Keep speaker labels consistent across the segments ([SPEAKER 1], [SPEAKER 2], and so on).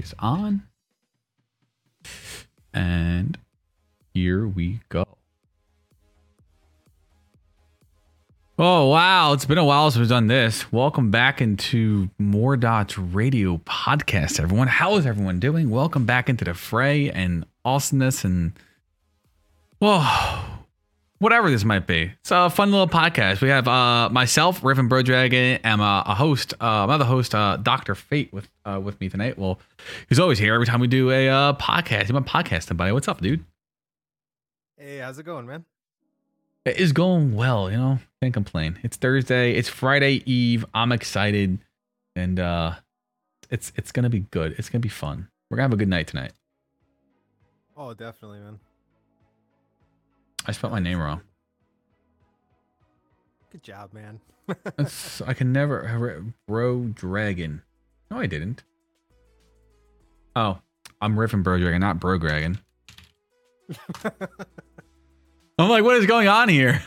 [SPEAKER 1] is on. And here we go. Oh, wow. It's been a while since we've done this. Welcome back into More Dots Radio Podcast, everyone. How is everyone doing? Welcome back into the fray and awesomeness and, well, whatever this might be. It's a fun little podcast. We have myself, Riven Brodragon, and a host, another host, Dr. Fate with me tonight. Well, he's always here every time we do a podcast. He's my podcasting buddy. What's up, dude?
[SPEAKER 2] Hey, how's it going, man?
[SPEAKER 1] It is going well, you know. Can't complain. It's Thursday. It's Friday Eve. I'm excited, and it's gonna be good. It's gonna be fun. We're gonna have a good night tonight.
[SPEAKER 2] Oh, definitely, man.
[SPEAKER 1] I spelled my name wrong.
[SPEAKER 2] Good job, man.
[SPEAKER 1] I can never Bro Dragon. No, I didn't. Oh, I'm Riffin Bro Dragon, not Bro Dragon. I'm like, what is going on here?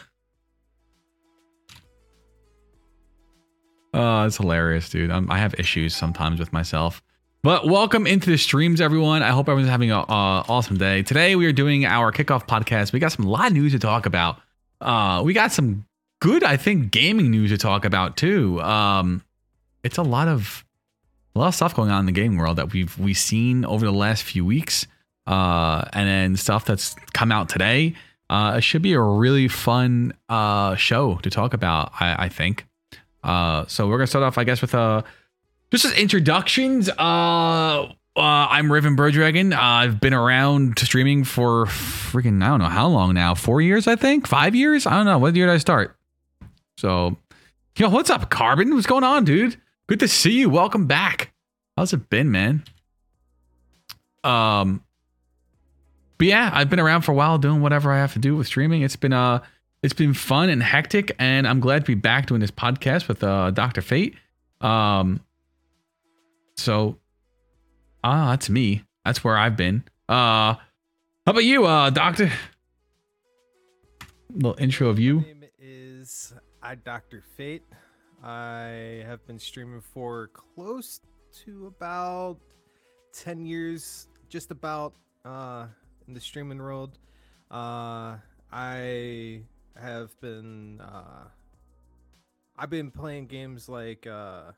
[SPEAKER 1] Oh, it's hilarious, dude. I have issues sometimes with myself. But welcome into the streams, everyone. I hope everyone's having an awesome day. Today, we are doing our kickoff podcast. We got a lot of news to talk about. We got some good, I think, gaming news to talk about, too. It's a lot of stuff going on in the gaming world that we've seen over the last few weeks. And then stuff that's come out today. It should be a really fun show to talk about, I think. So we're gonna start off, I guess, with just as introductions. I'm Riven Brodragon. I've been around streaming for freaking, I don't know how long now. 4 years, I think. 5 years. I don't know. What year did I start? So, yo, what's up, Carbon? What's going on, dude? Good to see you. Welcome back. How's it been, man? But yeah, I've been around for a while doing whatever I have to do with streaming. It's been fun and hectic, and I'm glad to be back doing this podcast with Dr. Fate. So that's me. That's where I've been. How about you, Doctor? Little intro of you.
[SPEAKER 2] My name is Dr. Fate. I have been streaming for close to about 10 years, just about in the streaming world. I have been I've been playing games like oh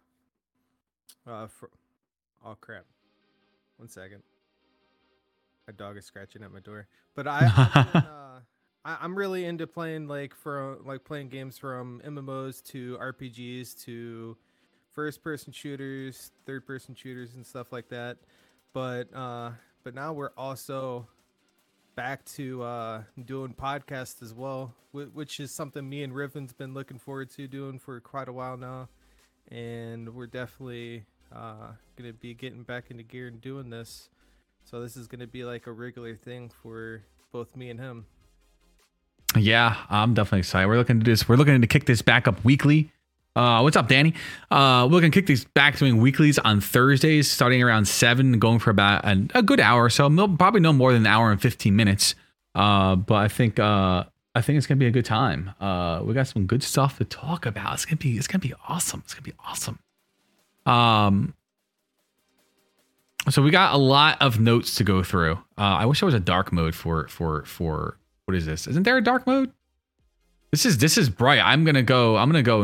[SPEAKER 2] crap, 1 second, my dog is scratching at my door. But I'm really into playing playing games from MMOs to RPGs to first person shooters, third person shooters, and stuff like that. But now we're also back to doing podcasts as well, which is something me and Riven's been looking forward to doing for quite a while now, and we're definitely gonna be getting back into gear and doing this. So this is gonna be like a regular thing for both me and him.
[SPEAKER 1] Yeah, I'm definitely excited. We're looking to do this. We're looking to kick this back up weekly. What's up, Danny? We're gonna kick these back doing weeklies on Thursdays, starting around 7, going for about a good hour or so. Probably no more than an hour and 15 minutes. But I think it's gonna be a good time. We got some good stuff to talk about. It's gonna be awesome. It's gonna be awesome. So we got a lot of notes to go through. I wish there was a dark mode for what is this? Isn't there a dark mode? This is bright. I'm gonna go.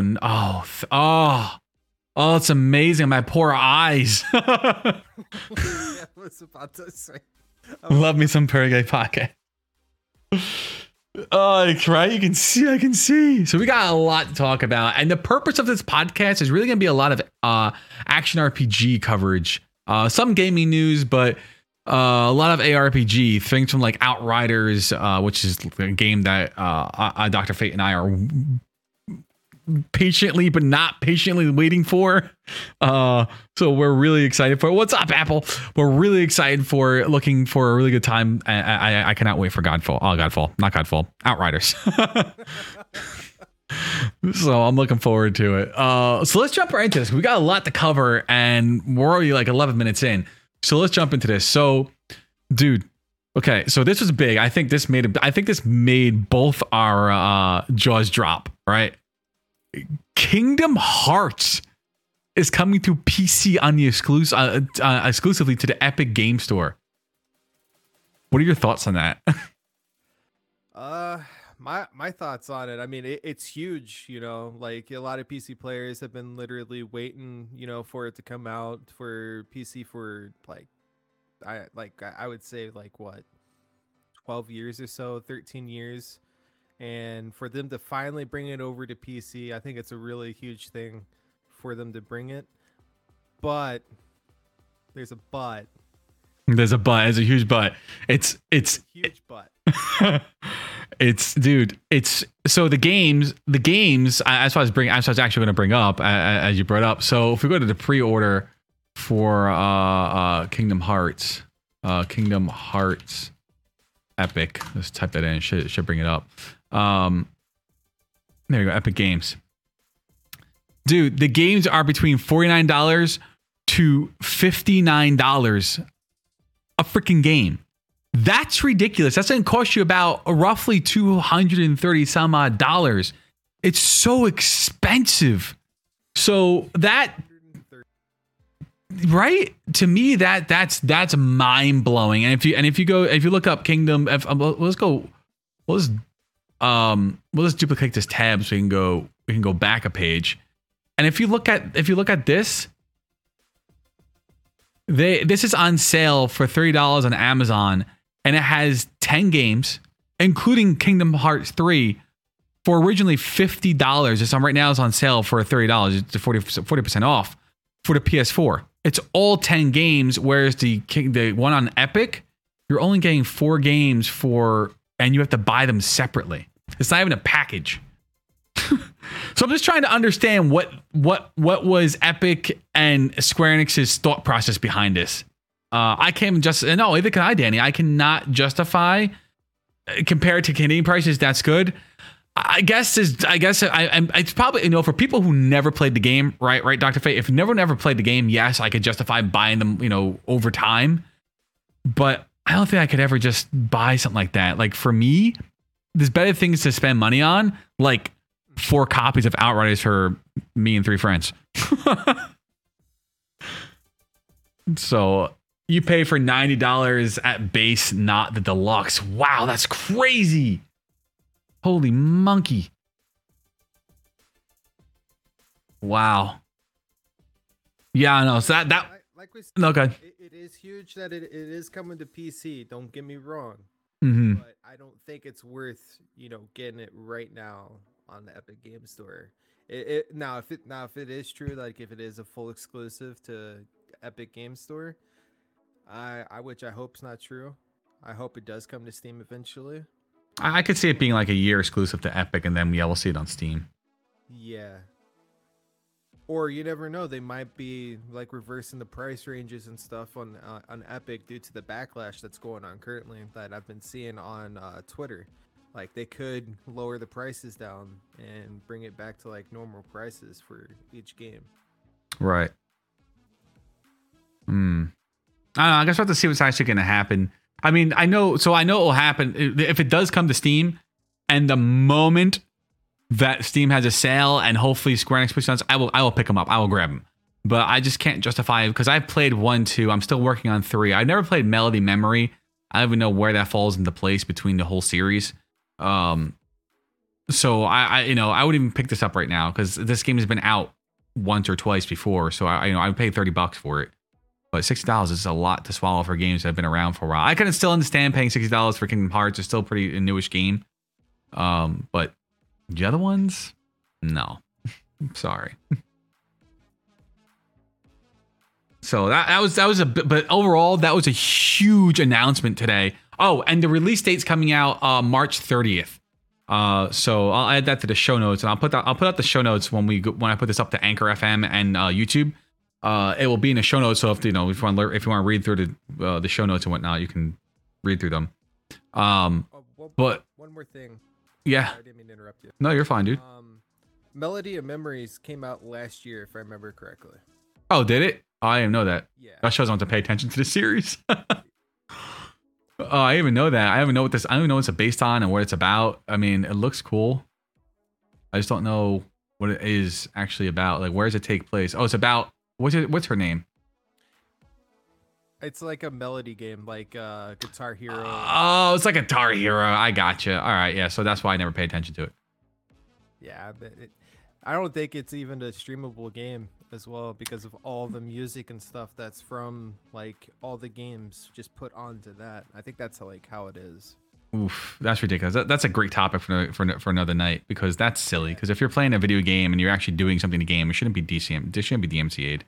[SPEAKER 1] Oh, it's amazing. My poor eyes.
[SPEAKER 2] Yeah, I was about to say.
[SPEAKER 1] Love me some Perigay Pocket. Oh, right. I can see. So we got a lot to talk about, and the purpose of this podcast is really gonna be a lot of action RPG coverage, some gaming news, but a lot of ARPG things from like Outriders, which is a game that Dr. Fate and I are patiently but not patiently waiting for. So we're really excited for it. What's up, Apple? We're really excited for looking for a really good time. I cannot wait for Godfall, Outriders. So I'm looking forward to it. So let's jump right into this. We got a lot to cover, and we're already like 11 minutes in. So let's jump into this. So, dude, okay. So this was big. I think this made both our jaws drop. Right? Kingdom Hearts is coming to PC on the exclusively to the Epic Game Store. What are your thoughts on that?
[SPEAKER 2] My thoughts on it. I mean, it's huge. You know, like a lot of PC players have been literally waiting, you know, for it to come out for PC for I would say like what, 12 years or so, 13 years. And for them to finally bring it over to PC, I think it's a really huge thing for them to bring it. But there's a but.
[SPEAKER 1] There's a but. There's a huge but. It's
[SPEAKER 2] huge but.
[SPEAKER 1] It's dude. It's so the games. That's what I was actually going to bring up as you brought up. So if we go to the pre-order for Kingdom Hearts Epic. Let's type that in. It should bring it up. There you go. Epic Games. Dude, the games are between $49 to $59 a freaking game. That's ridiculous. That's going to cost you about roughly $230 some odd dollars. It's so expensive. So that, right? To me, that's mind blowing. And if you look up Kingdom, let's duplicate this tab so we can go back a page. And if you look at this, this is on sale for $30 on Amazon, and it has 10 games, including Kingdom Hearts 3, for originally $50. It's on right now. It's on sale for $30. It's 40% off for the PS4. It's all 10 games, whereas the one on Epic, you're only getting 4 games and you have to buy them separately. It's not even a package. So I'm just trying to understand what was Epic and Square Enix's thought process behind this. Neither can I, Danny. I cannot justify compared to Canadian prices. That's good. I guess it's probably, you know, for people who never played the game, right, Dr. Fate. If you never played the game, yes, I could justify buying them, you know, over time. But I don't think I could ever just buy something like that. Like for me, there's better things to spend money on, like 4 copies of Outriders for me and 3 friends. So you pay for $90 at base, not the deluxe. Wow, that's crazy. Holy monkey. Wow. Yeah, I know. So that
[SPEAKER 2] like we said,
[SPEAKER 1] okay.
[SPEAKER 2] It is huge that it is coming to PC. Don't get me wrong.
[SPEAKER 1] Mm-hmm.
[SPEAKER 2] But I don't think it's worth, you know, getting it right now on the Epic Game Store. Now if it is true, like if it is a full exclusive to Epic Game Store, which I hope's not true. I hope it does come to Steam eventually.
[SPEAKER 1] I could see it being like a year exclusive to Epic, and then we'll see it on Steam.
[SPEAKER 2] Yeah. Or you never know, they might be like reversing the price ranges and stuff on Epic due to the backlash that's going on currently that I've been seeing on Twitter. Like they could lower the prices down and bring it back to like normal prices for each game.
[SPEAKER 1] Right. I don't know. I guess we'll have to see what's actually going to happen. I mean, I know it will happen if it does come to Steam, and the moment that Steam has a sale and hopefully Square Enix puts it on, I will pick them up. I will grab them. But I just can't justify it because I've played 1, 2. I'm still working on 3. I've never played Melody Memory. I don't even know where that falls into place between the whole series. So I would even pick this up right now because this game has been out once or twice before. So I paid $30 for it. But $60 is a lot to swallow for games that have been around for a while. I can still understand paying $60 for Kingdom Hearts. It's still a newish game. But the other ones, no. Sorry. So that was a bit, but overall that was a huge announcement today. Oh, and the release date's coming out March 30th. So I'll add that to the show notes, and I'll put out the show notes when I put this up to Anchor FM and YouTube. It will be in the show notes. So if you want to read through the show notes and whatnot, you can read through them. But
[SPEAKER 2] one more thing.
[SPEAKER 1] Yeah.
[SPEAKER 2] I didn't mean to interrupt you.
[SPEAKER 1] No, you're fine, dude.
[SPEAKER 2] Melody of Memories came out last year, if I remember correctly.
[SPEAKER 1] Oh, did it? Oh, I didn't know that.
[SPEAKER 2] Yeah.
[SPEAKER 1] That shows I want to pay attention to the series. Oh, I didn't even know that. I don't even know what it's based on and what it's about. I mean, it looks cool. I just don't know what it is actually about. Like, where does it take place? Oh, it's about What's her name?
[SPEAKER 2] It's like a melody game, like Guitar Hero.
[SPEAKER 1] Oh, it's like a Guitar Hero. I gotcha. All right, yeah. So that's why I never paid attention to it.
[SPEAKER 2] Yeah, but I don't think it's even a streamable game as well because of all the music and stuff that's from like all the games just put onto that. I think that's how it is.
[SPEAKER 1] Oof, that's ridiculous. That's a great topic for another night because that's silly. Because if you're playing a video game and you're actually doing something in the game, it shouldn't be DCM. It shouldn't be DMCA'd.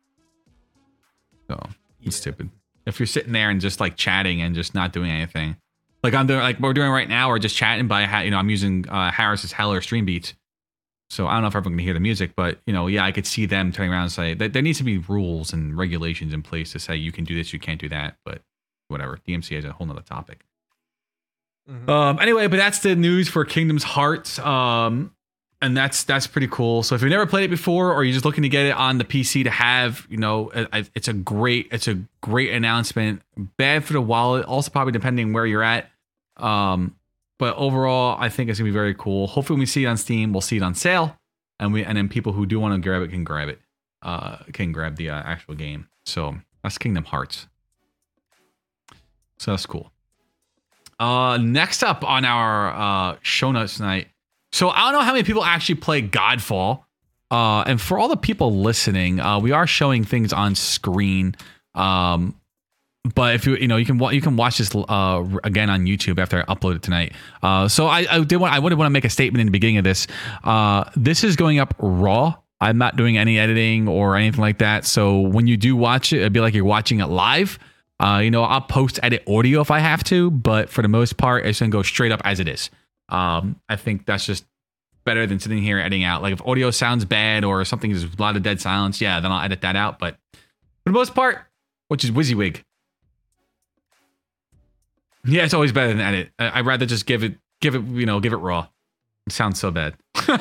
[SPEAKER 1] So it's stupid. If you're sitting there and just like chatting and just not doing anything, like I'm doing, like we're doing right now, or just chatting by, I'm using Harris's Heller Stream Beats. So I don't know if everyone can hear the music, but yeah, I could see them turning around and say that there needs to be rules and regulations in place to say you can do this, you can't do that. But whatever, DMCA is a whole nother topic. Mm-hmm. Anyway, but that's the news for Kingdom's Heart. And that's pretty cool. So if you've never played it before, or you're just looking to get it on the PC to have, it's a great announcement. Bad for the wallet, also probably depending where you're at. But overall, I think it's gonna be very cool. Hopefully, when we see it on Steam, we'll see it on sale, and then people who do want to grab it can grab it, can grab the actual game. So that's Kingdom Hearts. So that's cool. Next up on our show notes tonight. So I don't know how many people actually play Godfall. And for all the people listening, we are showing things on screen. But if you can watch this again on YouTube after I upload it tonight. So I would want to make a statement in the beginning of this. This is going up raw. I'm not doing any editing or anything like that. So when you do watch it, it'd be like you're watching it live. I'll post edit audio if I have to, but for the most part, it's gonna go straight up as it is. I think that's just better than sitting here editing out. Like if audio sounds bad or something is a lot of dead silence, yeah, then I'll edit that out. But for the most part, which is WYSIWYG. Yeah, it's always better than edit. I'd rather just give it raw. It sounds so bad.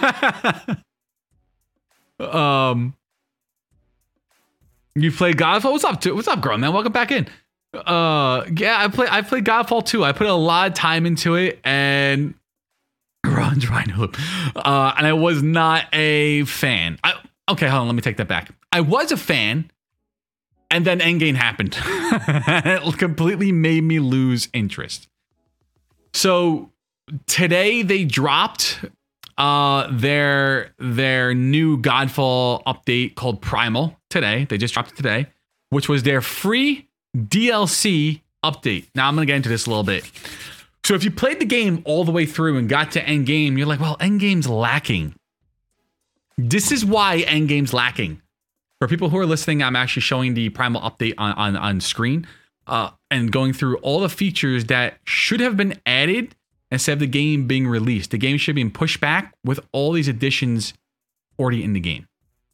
[SPEAKER 1] You played Godfall? What's up, girl, man? Welcome back in. Yeah, I played Godfall 2. I put a lot of time into it, and runs right loop. And I was not a fan. Okay, hold on, let me take that back. I was a fan, and then Endgame happened. It completely made me lose interest. So today they dropped their new Godfall update called Primal. Today they just dropped it today, which was their free DLC update. Now I'm gonna get into this a little bit. So if you played the game all the way through and got to Endgame, you're like, well, Endgame's lacking. This is why Endgame's lacking. For people who are listening, I'm actually showing the Primal update on screen and going through all the features that should have been added instead of the game being released. The game should be pushed back with all these additions already in the game.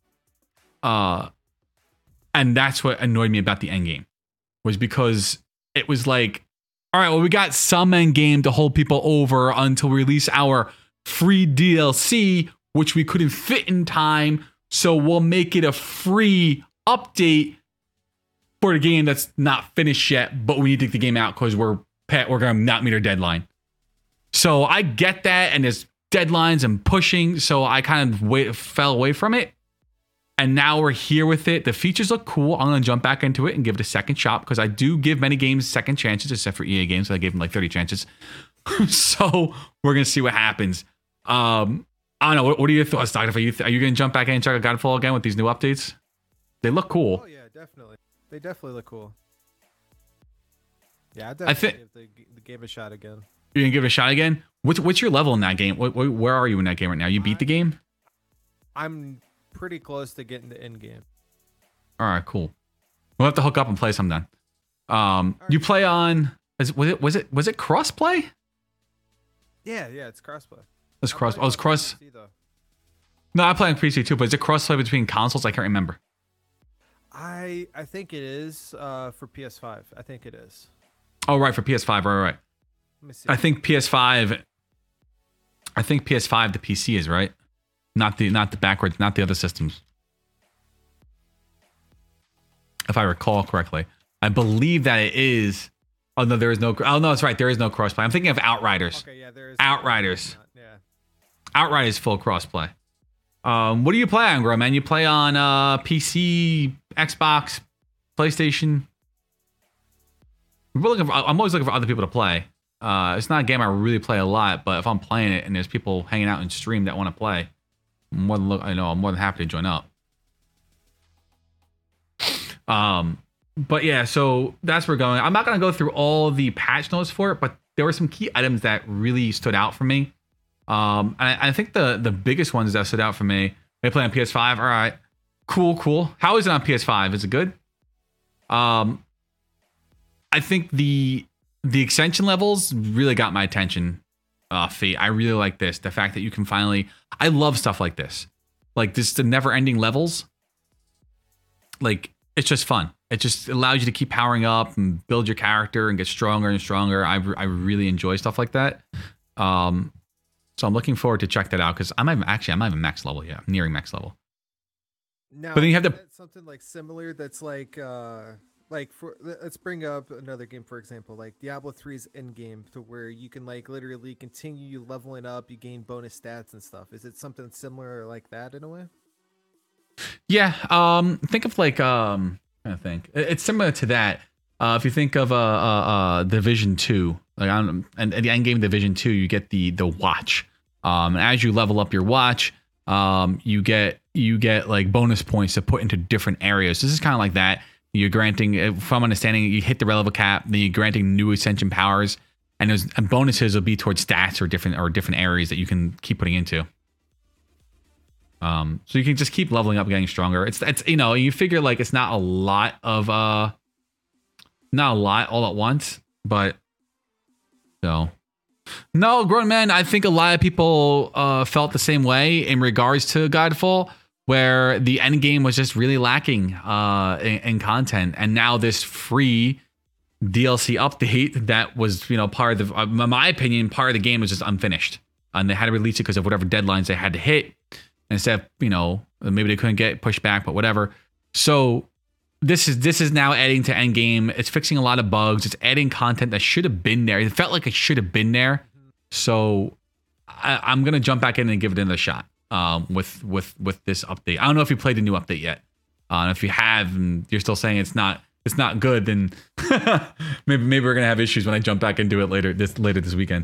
[SPEAKER 1] And that's what annoyed me about the Endgame, was because it was like, all right, well, we got some Endgame to hold people over until we release our free DLC, which we couldn't fit in time. So we'll make it a free update for the game that's not finished yet, but we need to get the game out because we're going to not meet our deadline. So I get that, and there's deadlines and pushing, so I kind of fell away from it. And now we're here with it. The features look cool. I'm going to jump back into it and give it a second shot because I do give many games second chances, except for EA games. So I gave them like 30 chances. So we're going to see what happens. I don't know. What are your thoughts, Dr. Are you going to jump back in and check out Godfall again with these new updates? They look cool.
[SPEAKER 2] Oh, yeah, definitely. They definitely look cool. Yeah, I definitely give the game a shot again.
[SPEAKER 1] You're going to give it a shot again? What's your level in that game? Where are you in that game right now? You beat the game?
[SPEAKER 2] I'm pretty close to getting the end game.
[SPEAKER 1] All right, cool. We'll have to hook up and play sometime. Right. You play on... Was it crossplay?
[SPEAKER 2] Yeah, it's crossplay.
[SPEAKER 1] It's cross. Oh, it's cross. PC, no, I play on PC too, but is it crossplay between consoles? I can't remember.
[SPEAKER 2] I think it is for PS5. I think it is.
[SPEAKER 1] Oh, right, for PS5. Right.
[SPEAKER 2] Let me see.
[SPEAKER 1] I think PS5 the PC is right. Not the backwards, not the other systems. If I recall correctly, I believe that it is. Oh no, there is no. Oh no, it's right. There is no crossplay. I'm thinking of Outriders.
[SPEAKER 2] Okay, yeah, there is.
[SPEAKER 1] Outriders.
[SPEAKER 2] Yeah.
[SPEAKER 1] Outriders full crossplay. What do you play on, Grow Man? You play on PC, Xbox, PlayStation? I'm always looking for other people to play. It's not a game I really play a lot, but if I'm playing it and there's people hanging out in stream that want to play, I'm more than happy to join up. But yeah, so that's where we're going. I'm not going to go through all the patch notes for it, but there were some key items that really stood out for me. And I think the biggest ones that stood out for me, they play on PS5. All right, cool. How is it on PS5? Is it good? I think the extension levels really got my attention. Fate. I really like this. The fact that you can finally, I love stuff like this. Like this, the never ending levels. Like, it's just fun. It just allows you to keep powering up and build your character and get stronger and stronger. I really enjoy stuff like that. So I'm looking forward to check that out because I'm not even max level yet. I'm nearing max level.
[SPEAKER 2] Now,
[SPEAKER 1] but then you have
[SPEAKER 2] something like similar that's like for let's bring up another game, for example, like Diablo 3's end game, to where you can like literally continue leveling up, you gain bonus stats and stuff. Is it something similar like that in a way?
[SPEAKER 1] Yeah. Think of like I think it's similar to that. If you think of Division 2, like and at the end game of Division 2, you get the watch. And as you level up your watch, you get like bonus points to put into different areas. This is kind of like that. You're granting, from understanding, you hit the level cap, then you're granting new ascension powers, and bonuses will be towards stats or different areas that you can keep putting into. So you can just keep leveling up, getting stronger. It's you figure like it's not a lot all at once, but so. No, Grown Man, I think a lot of people felt the same way in regards to Godfall, where the end game was just really lacking in content, and now this free DLC update that was part of the, in my opinion, part of the game was just unfinished, and they had to release it because of whatever deadlines they had to hit. Instead of, maybe they couldn't get pushed back, but whatever. So this is now adding to endgame. It's fixing a lot of bugs. It's adding content that should have been there. It felt like it should have been there. So I'm gonna jump back in and give it another shot with this update. I don't know if you played the new update yet. If you have, and you're still saying it's not good, then maybe we're gonna have issues when I jump back into it later this weekend.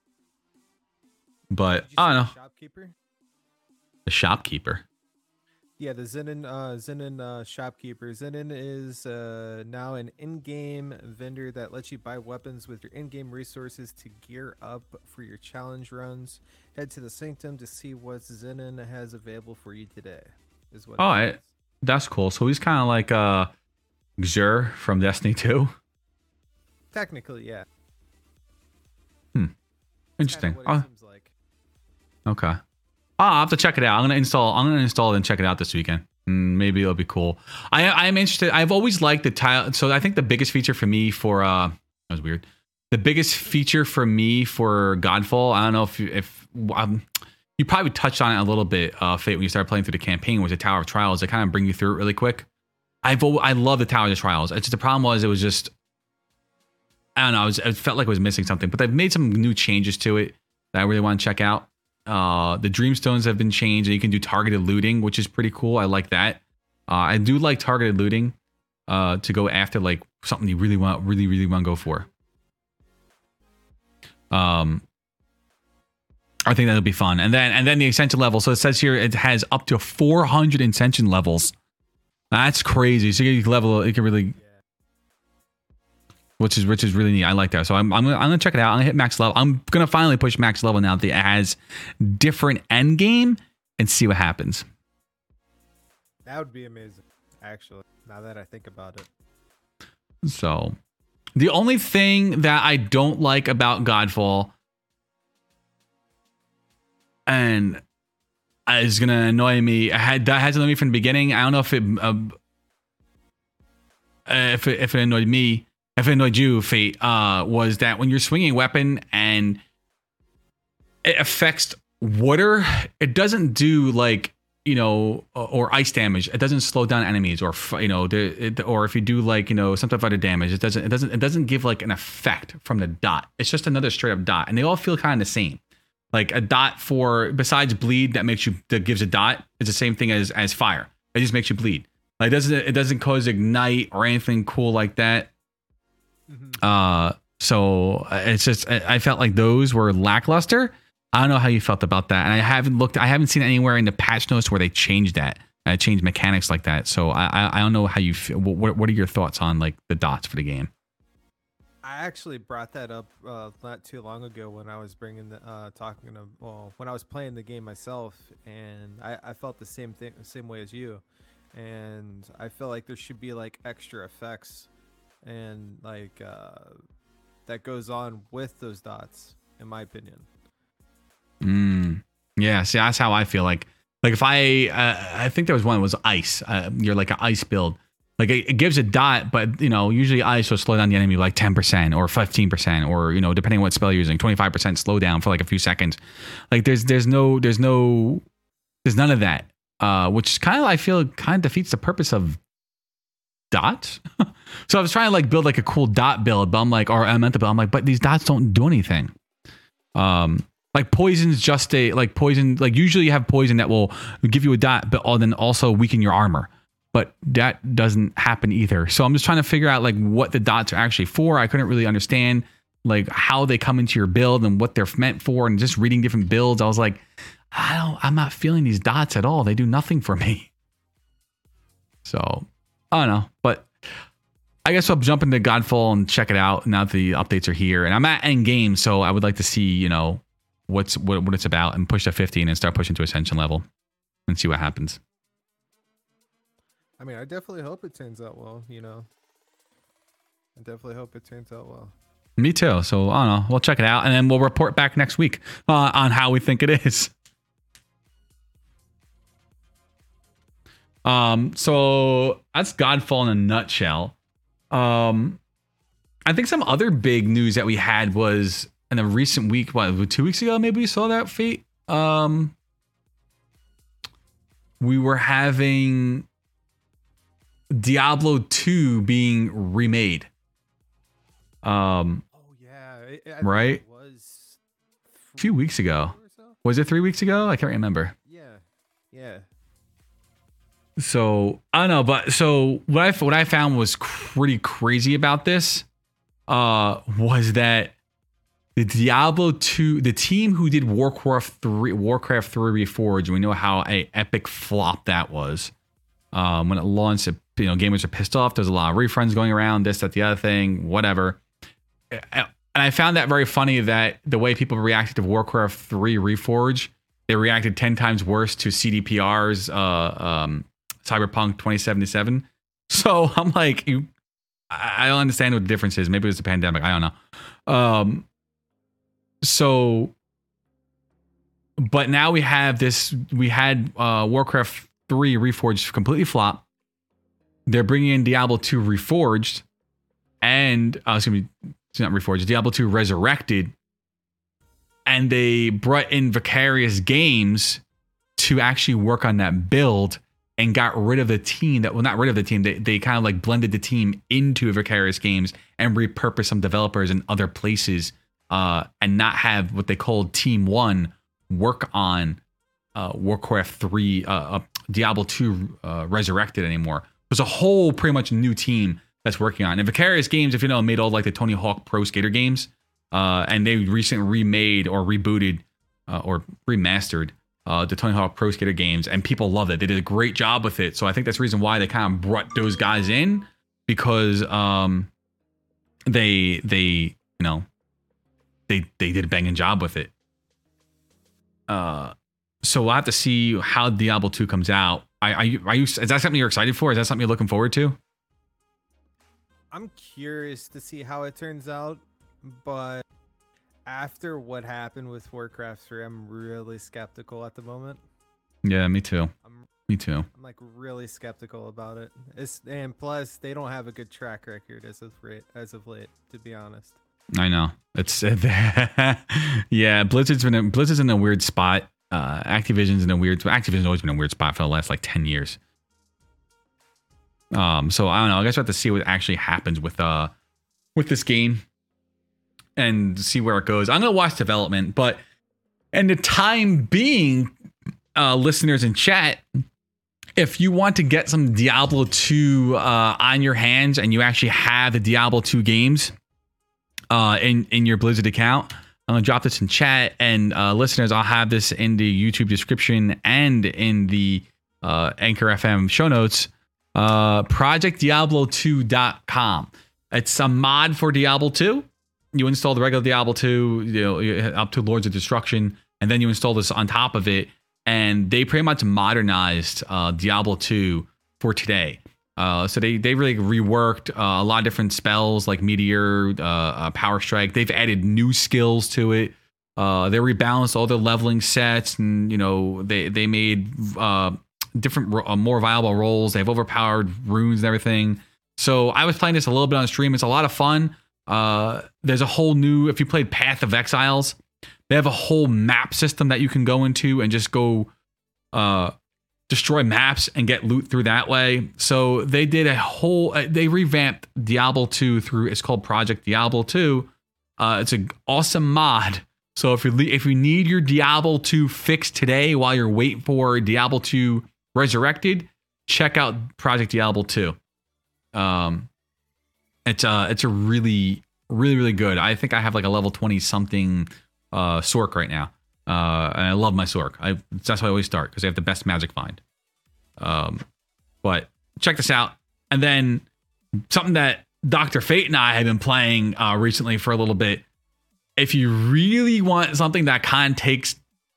[SPEAKER 1] But I don't know.
[SPEAKER 2] Shopkeeper?
[SPEAKER 1] The shopkeeper.
[SPEAKER 2] Yeah, the Zenin shopkeeper. Zenin is now an in-game vendor that lets you buy weapons with your in-game resources to gear up for your challenge runs. Head to the Sanctum to see what Zenin has available for you today. Is what. Oh,
[SPEAKER 1] that's cool. So he's kind of like Xur from Destiny 2.
[SPEAKER 2] Technically, yeah.
[SPEAKER 1] Interesting.
[SPEAKER 2] What it seems like.
[SPEAKER 1] Okay. I'll have to check it out. I'm gonna install it and check it out this weekend. Maybe it'll be cool. I'm interested. I've always liked the tile. So I think the biggest feature for me for that was weird. The biggest feature for me for Godfall, I don't know if you probably touched on it a little bit, Fate, when you started playing through the campaign, was the Tower of Trials. They kind of bring you through it really quick. I love the Tower of Trials. It's just the problem was it was just, I don't know. It felt like it was missing something. But they've made some new changes to it that I really want to check out. The Dreamstones have been changed, and you can do targeted looting, which is pretty cool. I like that. I do like targeted looting to go after like something you really want to go for. I think that'll be fun. And then the ascension level. So it says here it has up to 400 ascension levels. That's crazy. So you can really, which is really neat. I like that. So I'm gonna check it out. I'm gonna hit max level. I'm gonna finally push max level now that it has different end game and see what happens.
[SPEAKER 2] That would be amazing, actually, now that I think about it.
[SPEAKER 1] So the only thing that I don't like about Godfall, and is gonna annoy me, that has annoyed me from the beginning. I don't know if it annoyed me. If it annoyed you, Fate, was that when you're swinging a weapon and it affects water, it doesn't do like, or ice damage. It doesn't slow down enemies, or or if you do like, some type of other damage, it doesn't give like an effect from the dot. It's just another straight up dot, and they all feel kind of the same. Like a dot for besides bleed that gives a dot is the same thing as fire. It just makes you bleed. Like it doesn't cause ignite or anything cool like that. So it's just I felt like those were lackluster. I don't know how you felt about that, and I haven't seen anywhere in the patch notes where they changed that, changed mechanics like that. So I don't know how you feel. What are your thoughts on like the dots for the game?
[SPEAKER 2] I actually brought that up not too long ago when I was when I was playing the game myself, and I felt the same way as you, and I feel like there should be like extra effects and like that goes on with those dots, in my opinion.
[SPEAKER 1] Yeah, see, that's how I feel. Like if I think there was one that was ice. You're like an ice build. Like it gives a dot, but usually ice will slow down the enemy like 10% or 15%, or depending on what spell you're using, 25% slowdown for like a few seconds. Like there's none of that, which I feel kind of defeats the purpose of dots. So I was trying to like build like a cool dot build, but I'm like, but these dots don't do anything. Like poison's just poison. Like usually you have poison that will give you a dot, but then also weaken your armor. But that doesn't happen either. So I'm just trying to figure out like what the dots are actually for. I couldn't really understand like how they come into your build and what they're meant for. And just reading different builds, I was like, I'm not feeling these dots at all. They do nothing for me. So I don't know, but I guess I'll jump into Godfall and check it out now that the updates are here. And I'm at end game, so I would like to see what it's about and push to 15 and start pushing to Ascension level and see what happens.
[SPEAKER 2] I mean, I definitely hope it turns out well, I definitely hope it turns out well.
[SPEAKER 1] Me too. So, I don't know. We'll check it out, and then we'll report back next week on how we think it is. So, that's Godfall in a nutshell. I think some other big news that we had was in a recent week, 2 weeks ago, maybe we saw that, Fate? We were having Diablo 2 being remade.
[SPEAKER 2] Oh yeah, I
[SPEAKER 1] right?
[SPEAKER 2] It was
[SPEAKER 1] a few weeks ago. Was it 3 weeks ago? I can't remember.
[SPEAKER 2] Yeah.
[SPEAKER 1] So I don't know, but so what I found was pretty crazy about this was that the Diablo 2, the team who did Warcraft 3 Reforged, we know how an epic flop that was. When it launched, gamers are pissed off. There's a lot of refunds going around, this, that, the other thing, whatever. And I found that very funny that the way people reacted to Warcraft 3 Reforged, they reacted 10 times worse to CDPR's Cyberpunk 2077. So I'm like, I don't understand what the difference is. Maybe it was the pandemic. I don't know. But now we have this. We had Warcraft 3 Reforged completely flop. They're bringing in Diablo 2 Reforged, and it's not Reforged. Diablo 2 Resurrected, and they brought in Vicarious Games to actually work on that build and got rid of the team not rid of the team. They kind of like blended the team into Vicarious Games and repurposed some developers in other places, and not have what they called Team 1 work on Warcraft 3, Diablo 2 Resurrected anymore. There's a whole pretty much new team that's working on it. And Vicarious Games, if you know, made all like the Tony Hawk Pro Skater games, and they recently remade or rebooted or remastered the Tony Hawk Pro Skater games, and people loved it. They did a great job with it. So I think that's the reason why they kind of brought those guys in, because they did a banging job with it. So we'll have to see how Diablo 2 comes out. Is that something you're excited for? Is that something you're looking forward to?
[SPEAKER 2] I'm curious to see how it turns out, but after what happened with Warcraft 3, I'm really skeptical at the moment.
[SPEAKER 1] Yeah, me too. Me too.
[SPEAKER 2] I'm like really skeptical about it. And plus, they don't have a good track record as of late, to be honest.
[SPEAKER 1] I know. It's yeah. Blizzard's in a weird spot. Activision's always been a weird spot for the last like 10 years. So I don't know. I guess we'll have to see what actually happens with this game and see where it goes. I'm gonna watch development, but And the time being, listeners in chat, if you want to get some Diablo 2 on your hands and you actually have the Diablo 2 games in your Blizzard account, I'm going to drop this in chat. And listeners, I'll have this in the YouTube description and in the Anchor FM show notes. ProjectDiablo2.com. It's a mod for Diablo 2. You install the regular Diablo 2, up to Lords of Destruction, and then you install this on top of it. And they pretty much modernized Diablo 2 for today. So they really reworked a lot of different spells like Meteor, Power Strike. They've added new skills to it. They rebalanced all the leveling sets, and they made different, more viable roles. They have overpowered runes and everything. So I was playing this a little bit on stream. It's a lot of fun. There's a whole new, if you played Path of Exiles, they have a whole map system that you can go into and just go destroy maps and get loot through that way. So they did they revamped Diablo 2 through, it's called Project Diablo 2. It's an awesome mod. So if you need your Diablo 2 fixed today while you're waiting for Diablo 2 Resurrected, check out Project Diablo 2. It's a really, really, really good. I think I have like a level 20 something Sork right now. And I love my Sork. That's why I always start, because they have the best magic find. But check this out. And then something that Dr. Fate and I have been playing recently for a little bit. If you really want something that kind of takes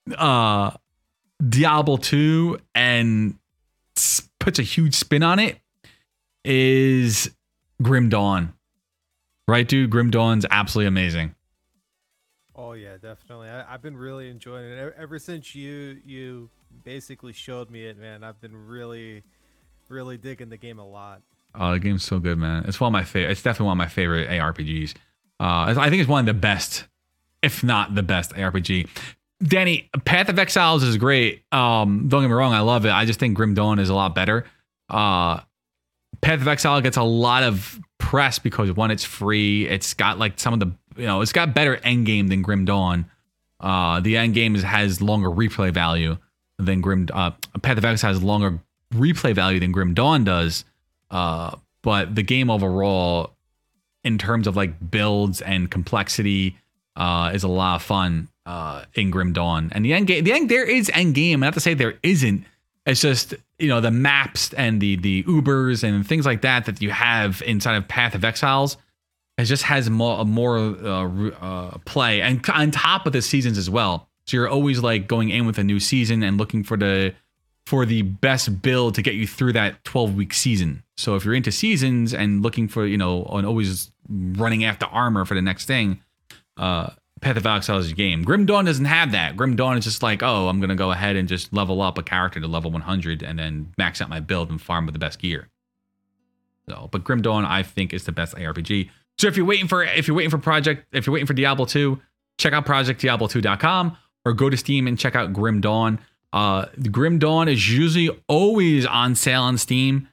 [SPEAKER 1] Diablo 2 and puts a huge spin on it, is Grim Dawn. Right, dude? Grim Dawn's absolutely amazing.
[SPEAKER 2] Oh yeah, definitely. I've been really enjoying it ever since you basically showed me it, man. I've been really, really digging the game a lot.
[SPEAKER 1] Oh, the game's so good, man. It's one of my favorite. It's definitely one of my favorite ARPGs. I think it's one of the best, if not the best ARPG. Danny, Path of Exiles is great. Don't get me wrong, I love it. I just think Grim Dawn is a lot better. Path of Exile gets a lot of press because one, it's free. It's got like some of the, it's got better end game than Grim Dawn. The end game has longer replay value than Path of Exile has longer replay value than Grim Dawn does. But the game overall, in terms of like builds and complexity, is a lot of fun in Grim Dawn. And the end game, there is end game. Not to say there isn't. It's just, the maps and the Ubers and things like that you have inside of Path of Exiles, it just has more play, and on top of the seasons as well. So you're always like going in with a new season and looking for the best build to get you through that 12-week season. So if you're into seasons and looking for, and always running after armor for the next thing, Path of Exile is your game. Grim Dawn doesn't have that. Grim Dawn is just like, I'm going to go ahead and just level up a character to level 100 and then max out my build and farm with the best gear. So, but Grim Dawn, I think, is the best ARPG. So if you're waiting for Diablo 2, check out ProjectDiablo2.com or go to Steam and check out Grim Dawn. Grim Dawn is usually always on sale on Steam.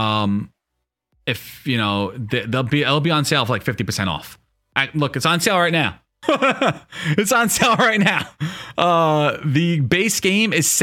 [SPEAKER 1] If it'll be on sale for like 50% off. Look, it's on sale right now. It's on sale right now. The base game is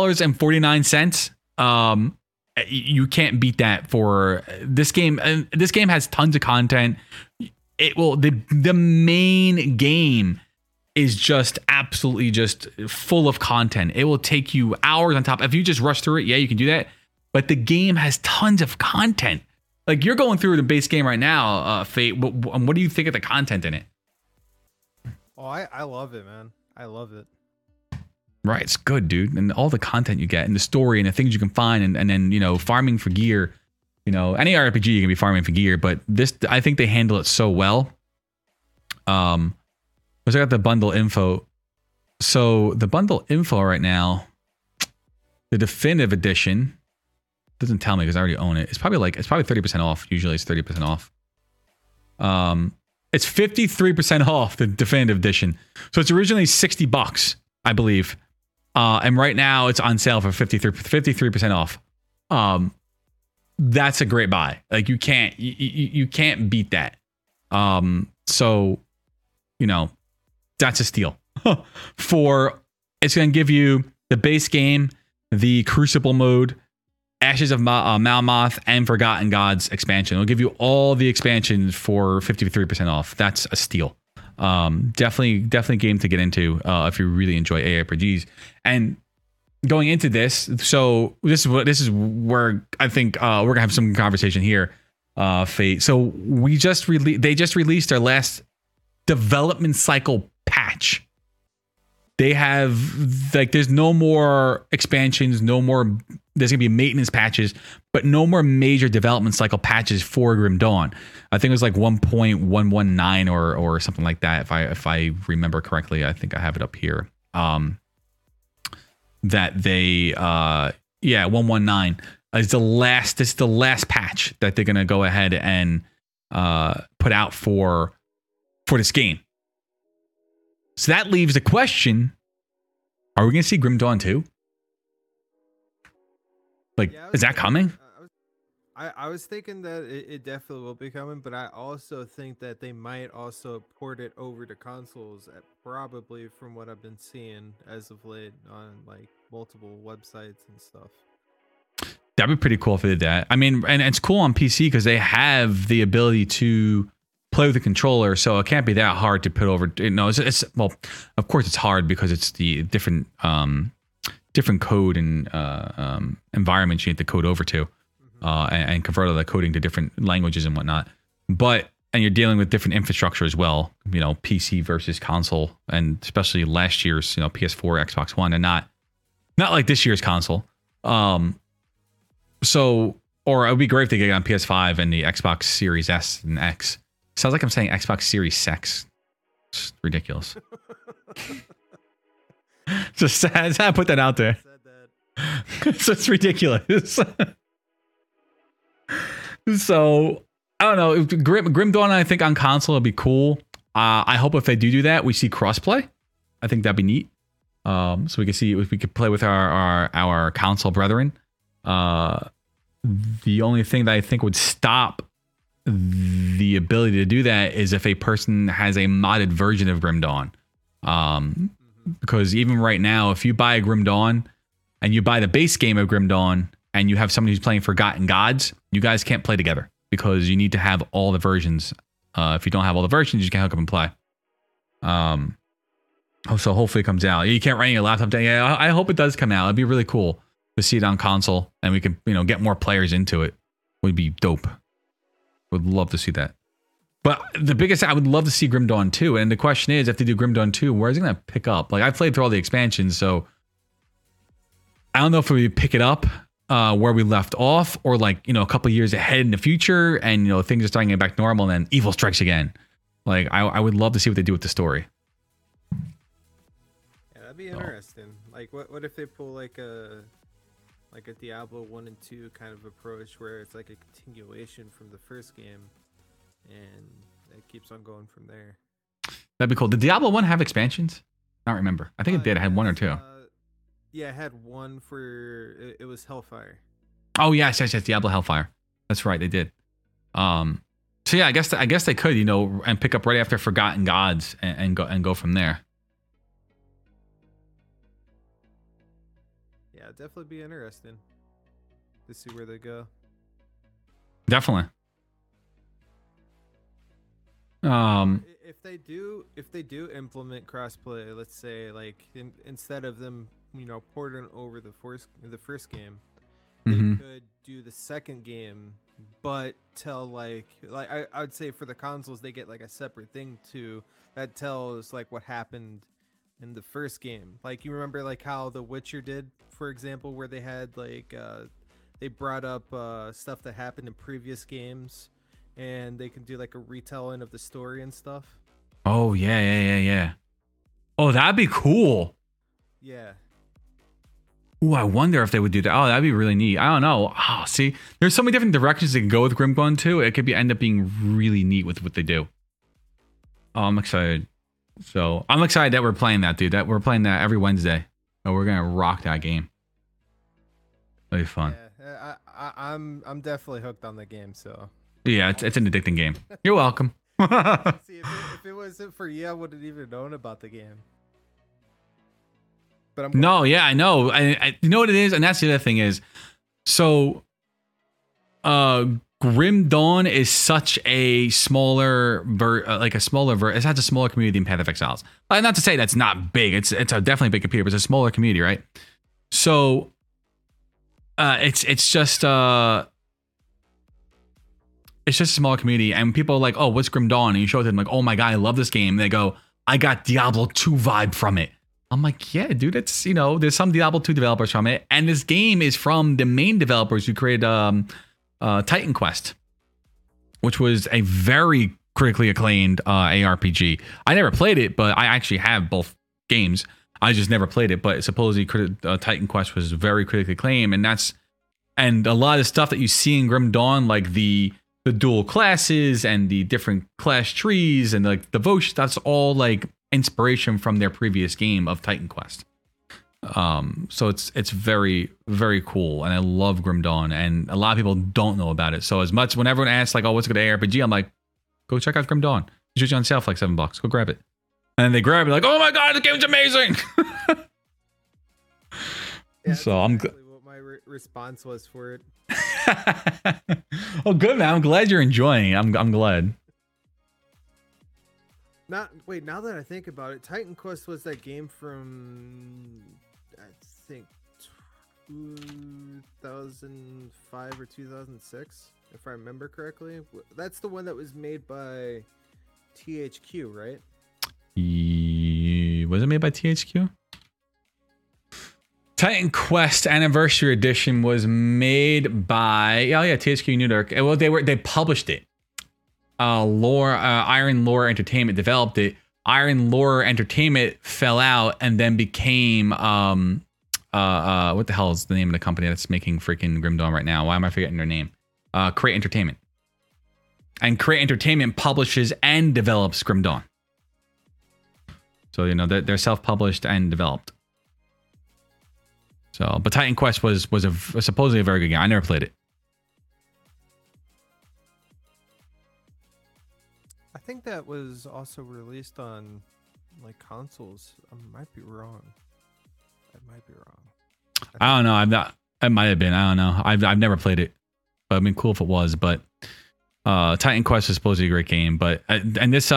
[SPEAKER 1] $7.49. You can't beat that for this game. And this game has tons of content. The main game is just absolutely just full of content. It will take you hours on top. If you just rush through it, yeah, you can do that. But the game has tons of content. Like, you're going through the base game right now, Fate. What do you think of the content in it?
[SPEAKER 2] Oh, I love it, man. I love it.
[SPEAKER 1] Right, it's good, dude. And all the content you get and the story and the things you can find and then, farming for gear. Any RPG you can be farming for gear, but this, I think they handle it so well. I got the bundle info. So the bundle info right now, the definitive edition doesn't tell me because I already own it. It's probably 30% off. Usually it's 30% off. It's 53% off the definitive edition. So it's originally $60, I believe. And right now it's on sale for 53% off. That's a great buy. Like, you can't beat that. So, that's a steal for it's going to give you the base game, the Crucible mode, Ashes of Malmoth, and Forgotten Gods expansion. It'll give you all the expansions for 53% off. That's a steal. Definitely game to get into if you really enjoy ARPGs. And going into this, so this is where I think we're gonna have some conversation here, Fate. So they just released their last development cycle patch. They have there's no more expansions, no more. There's gonna be maintenance patches, but no more major development cycle patches for Grim Dawn. I think it was 1.119 or something like that. If I remember correctly, I think I have it up here. That they 119 is the last. This is the last patch that they're gonna go ahead and put out for this game. So that leaves the question: are we gonna see Grim Dawn 2? Is that coming?
[SPEAKER 2] I was thinking that it definitely will be coming, but I also think that they might also port it over to consoles, probably from what I've been seeing as of late on multiple websites and stuff.
[SPEAKER 1] That'd be pretty cool if they did that. I mean, and it's cool on PC because they have the ability to play with the controller, so it can't be that hard to put over. It's well, of course it's hard because it's the different code and environments you need to code over to. And convert all that coding to different languages and whatnot. And you're dealing with different infrastructure as well, PC versus console, and especially last year's, PS4, Xbox One, and not like this year's console. Or it would be great if they get it on PS5 and the Xbox Series S and X. Sounds like I'm saying Xbox Series Sex. It's ridiculous. Just I put that out there. So it's ridiculous. So I don't know. Grim Dawn, I think on console would be cool. I hope if they do that, we see crossplay. I think that'd be neat. So we can see if we could play with our console brethren. The only thing that I think would stop the ability to do that is if a person has a modded version of Grim Dawn. Because even right now, if you buy a Grim Dawn and you buy the base game of Grim Dawn, and you have somebody who's playing Forgotten Gods, you guys can't play together because you need to have all the versions. If you don't have all the versions, you can't hook up and play. So hopefully it comes out. You can't run your laptop down. Yeah, I hope it does come out. It'd be really cool to see it on console, and we can get more players into it. Would be dope. Would love to see that. But the biggest, I would love to see Grim Dawn 2. And the question is, if they do Grim Dawn 2, where is it going to pick up? I've played through all the expansions, so I don't know if we pick it up where we left off, or a couple years ahead in the future, and things are starting to get back normal, and then evil strikes again. I would love to see what they do with the story.
[SPEAKER 2] Yeah, that'd be interesting. What if they pull a Diablo 1 and 2 kind of approach, where it's a continuation from the first game, and it keeps on going from there.
[SPEAKER 1] That'd be cool. Did Diablo 1 have expansions? I don't remember. I think it did. It had one or two.
[SPEAKER 2] Yeah, it had one for it was Hellfire.
[SPEAKER 1] Oh yes, Diablo Hellfire. That's right, they did. So yeah, I guess they could, and pick up right after Forgotten Gods and go from there.
[SPEAKER 2] Yeah, it'd definitely be interesting to see where they go.
[SPEAKER 1] Definitely.
[SPEAKER 2] If they do implement crossplay, let's say instead of them porting over the first game, they could do the second game, but tell I would say for the consoles they get a separate thing too that tells what happened in the first game. You remember how The Witcher did, for example, where they had they brought up stuff that happened in previous games, and they can do a retelling of the story and stuff.
[SPEAKER 1] Oh yeah. Oh, that'd be cool.
[SPEAKER 2] Yeah.
[SPEAKER 1] Ooh, I wonder if they would do that. Oh, that'd be really neat. I don't know. Oh, see, there's so many different directions they can go with Grim Dawn 2. It could end up being really neat with what they do. Oh, I'm excited. So I'm excited that we're playing that, dude. That we're playing that every Wednesday. Oh, we're gonna rock that game. It'll be fun.
[SPEAKER 2] Yeah, I'm definitely hooked on the game. So
[SPEAKER 1] yeah, it's an addicting game. You're welcome.
[SPEAKER 2] See, if it wasn't for you, I wouldn't even known about the game. but I'm
[SPEAKER 1] No, yeah, I know. You know what it is, and that's the other thing is, so, Grim Dawn is such a smaller, it has a smaller community than Path of Exiles. Not to say that's not big. It's a definitely big community, but it's a smaller community, right? So, it's just a smaller community, and people are like, oh, what's Grim Dawn? And you show them like, oh my god, I love this game. And they go, I got Diablo 2 vibe from it. I'm like, yeah, dude, it's, there's some Diablo 2 developers from it, and this game is from the main developers who created Titan Quest, which was a very critically acclaimed ARPG. I never played it, but I actually have both games. I just never played it, but supposedly Titan Quest was very critically acclaimed, and a lot of the stuff that you see in Grim Dawn, like the dual classes and the different class trees and like devotion, that's all like inspiration from their previous game of Titan Quest. So it's very, very cool, and I love Grim Dawn, and a lot of people don't know about it. So as much when everyone asks like, oh, what's a good ARPG, I'm like, go check out Grim Dawn. It's usually on sale for like $7. Go grab it. And then they grab it like, oh my god, the game's amazing.
[SPEAKER 2] Yeah,
[SPEAKER 1] so I'm
[SPEAKER 2] exactly what my response was for it.
[SPEAKER 1] Oh, good, man. I'm glad you're enjoying it. I'm glad.
[SPEAKER 2] Now that I think about it, Titan Quest was that game from, I think, 2005 or 2006, if I remember correctly. That's the one that was made by THQ, right?
[SPEAKER 1] Was it made by THQ? Titan Quest Anniversary Edition was made by THQ Nordic. Well, they published it. Iron Lore Entertainment developed it. Iron Lore Entertainment fell out and then became what the hell is the name of the company that's making freaking Grim Dawn right now? Why am I forgetting their name? Crate Entertainment. And Crate Entertainment publishes and develops Grim Dawn. So they're self-published and developed. So, but Titan Quest was supposedly a very good game. I never played it.
[SPEAKER 2] I think that was also released on like consoles. I might be wrong.
[SPEAKER 1] I don't know. I'm not. It might have been. I don't know. I've never played it. But it'd been cool if it was. But Titan Quest is supposedly a great game. But and this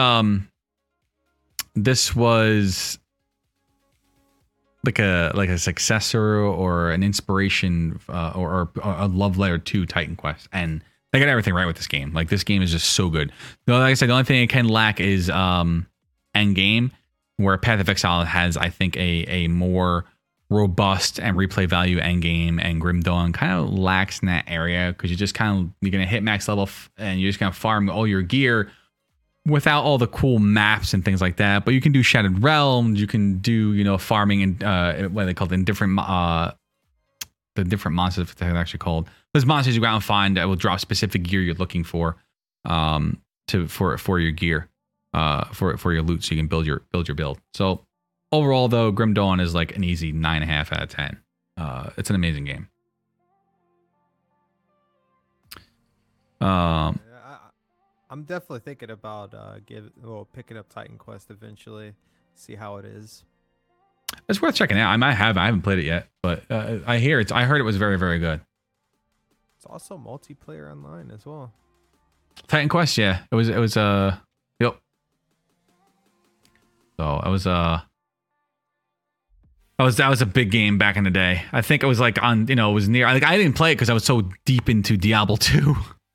[SPEAKER 1] was like a successor or an inspiration or a love letter to Titan Quest, and they got everything right with this game. Like, this game is just so good. Like I said, the only thing it can lack is end game, where Path of Exile has, I think, a more robust and replay value end game, and Grim Dawn kind of lacks in that area, because you're gonna hit max level and you're just gonna farm all your gear without all the cool maps and things like that. But you can do Shattered Realms, you can do farming and what are they called, in different the different monsters that they're actually called. There's monsters you go out and find that will drop specific gear you're looking for for your gear, for your loot, so you can build your build. So overall, though, Grim Dawn is like an easy 9.5 out of 10. It's an amazing game.
[SPEAKER 2] I'm definitely thinking about picking up Titan Quest eventually, see how it is.
[SPEAKER 1] It's worth checking out. I haven't played it yet, but I heard it was very, very good.
[SPEAKER 2] It's also multiplayer online as well.
[SPEAKER 1] Titan Quest, yeah. It was yep. So that was a big game back in the day. I think it was like on, it was near, like, I didn't play it because I was so deep into Diablo 2.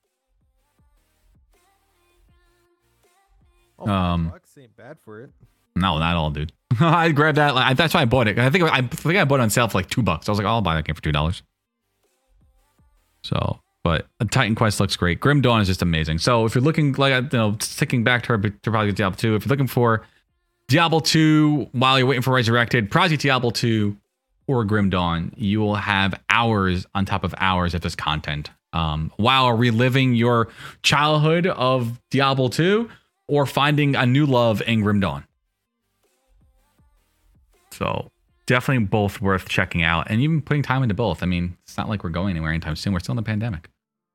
[SPEAKER 2] $5 ain't bad for it.
[SPEAKER 1] No, not all, dude. I grabbed that. That's why I bought it. I think I bought it on sale for like $2. I was like, I'll buy that game for $2. So, but Titan Quest looks great. Grim Dawn is just amazing. So if you're looking, like, sticking back to probably Diablo 2, if you're looking for Diablo 2 while you're waiting for Resurrected, Project Diablo 2 or Grim Dawn, you will have hours on top of hours of this content while reliving your childhood of Diablo 2 or finding a new love in Grim Dawn. So definitely both worth checking out, and even putting time into both. I mean, it's not like we're going anywhere anytime soon. We're still in the pandemic.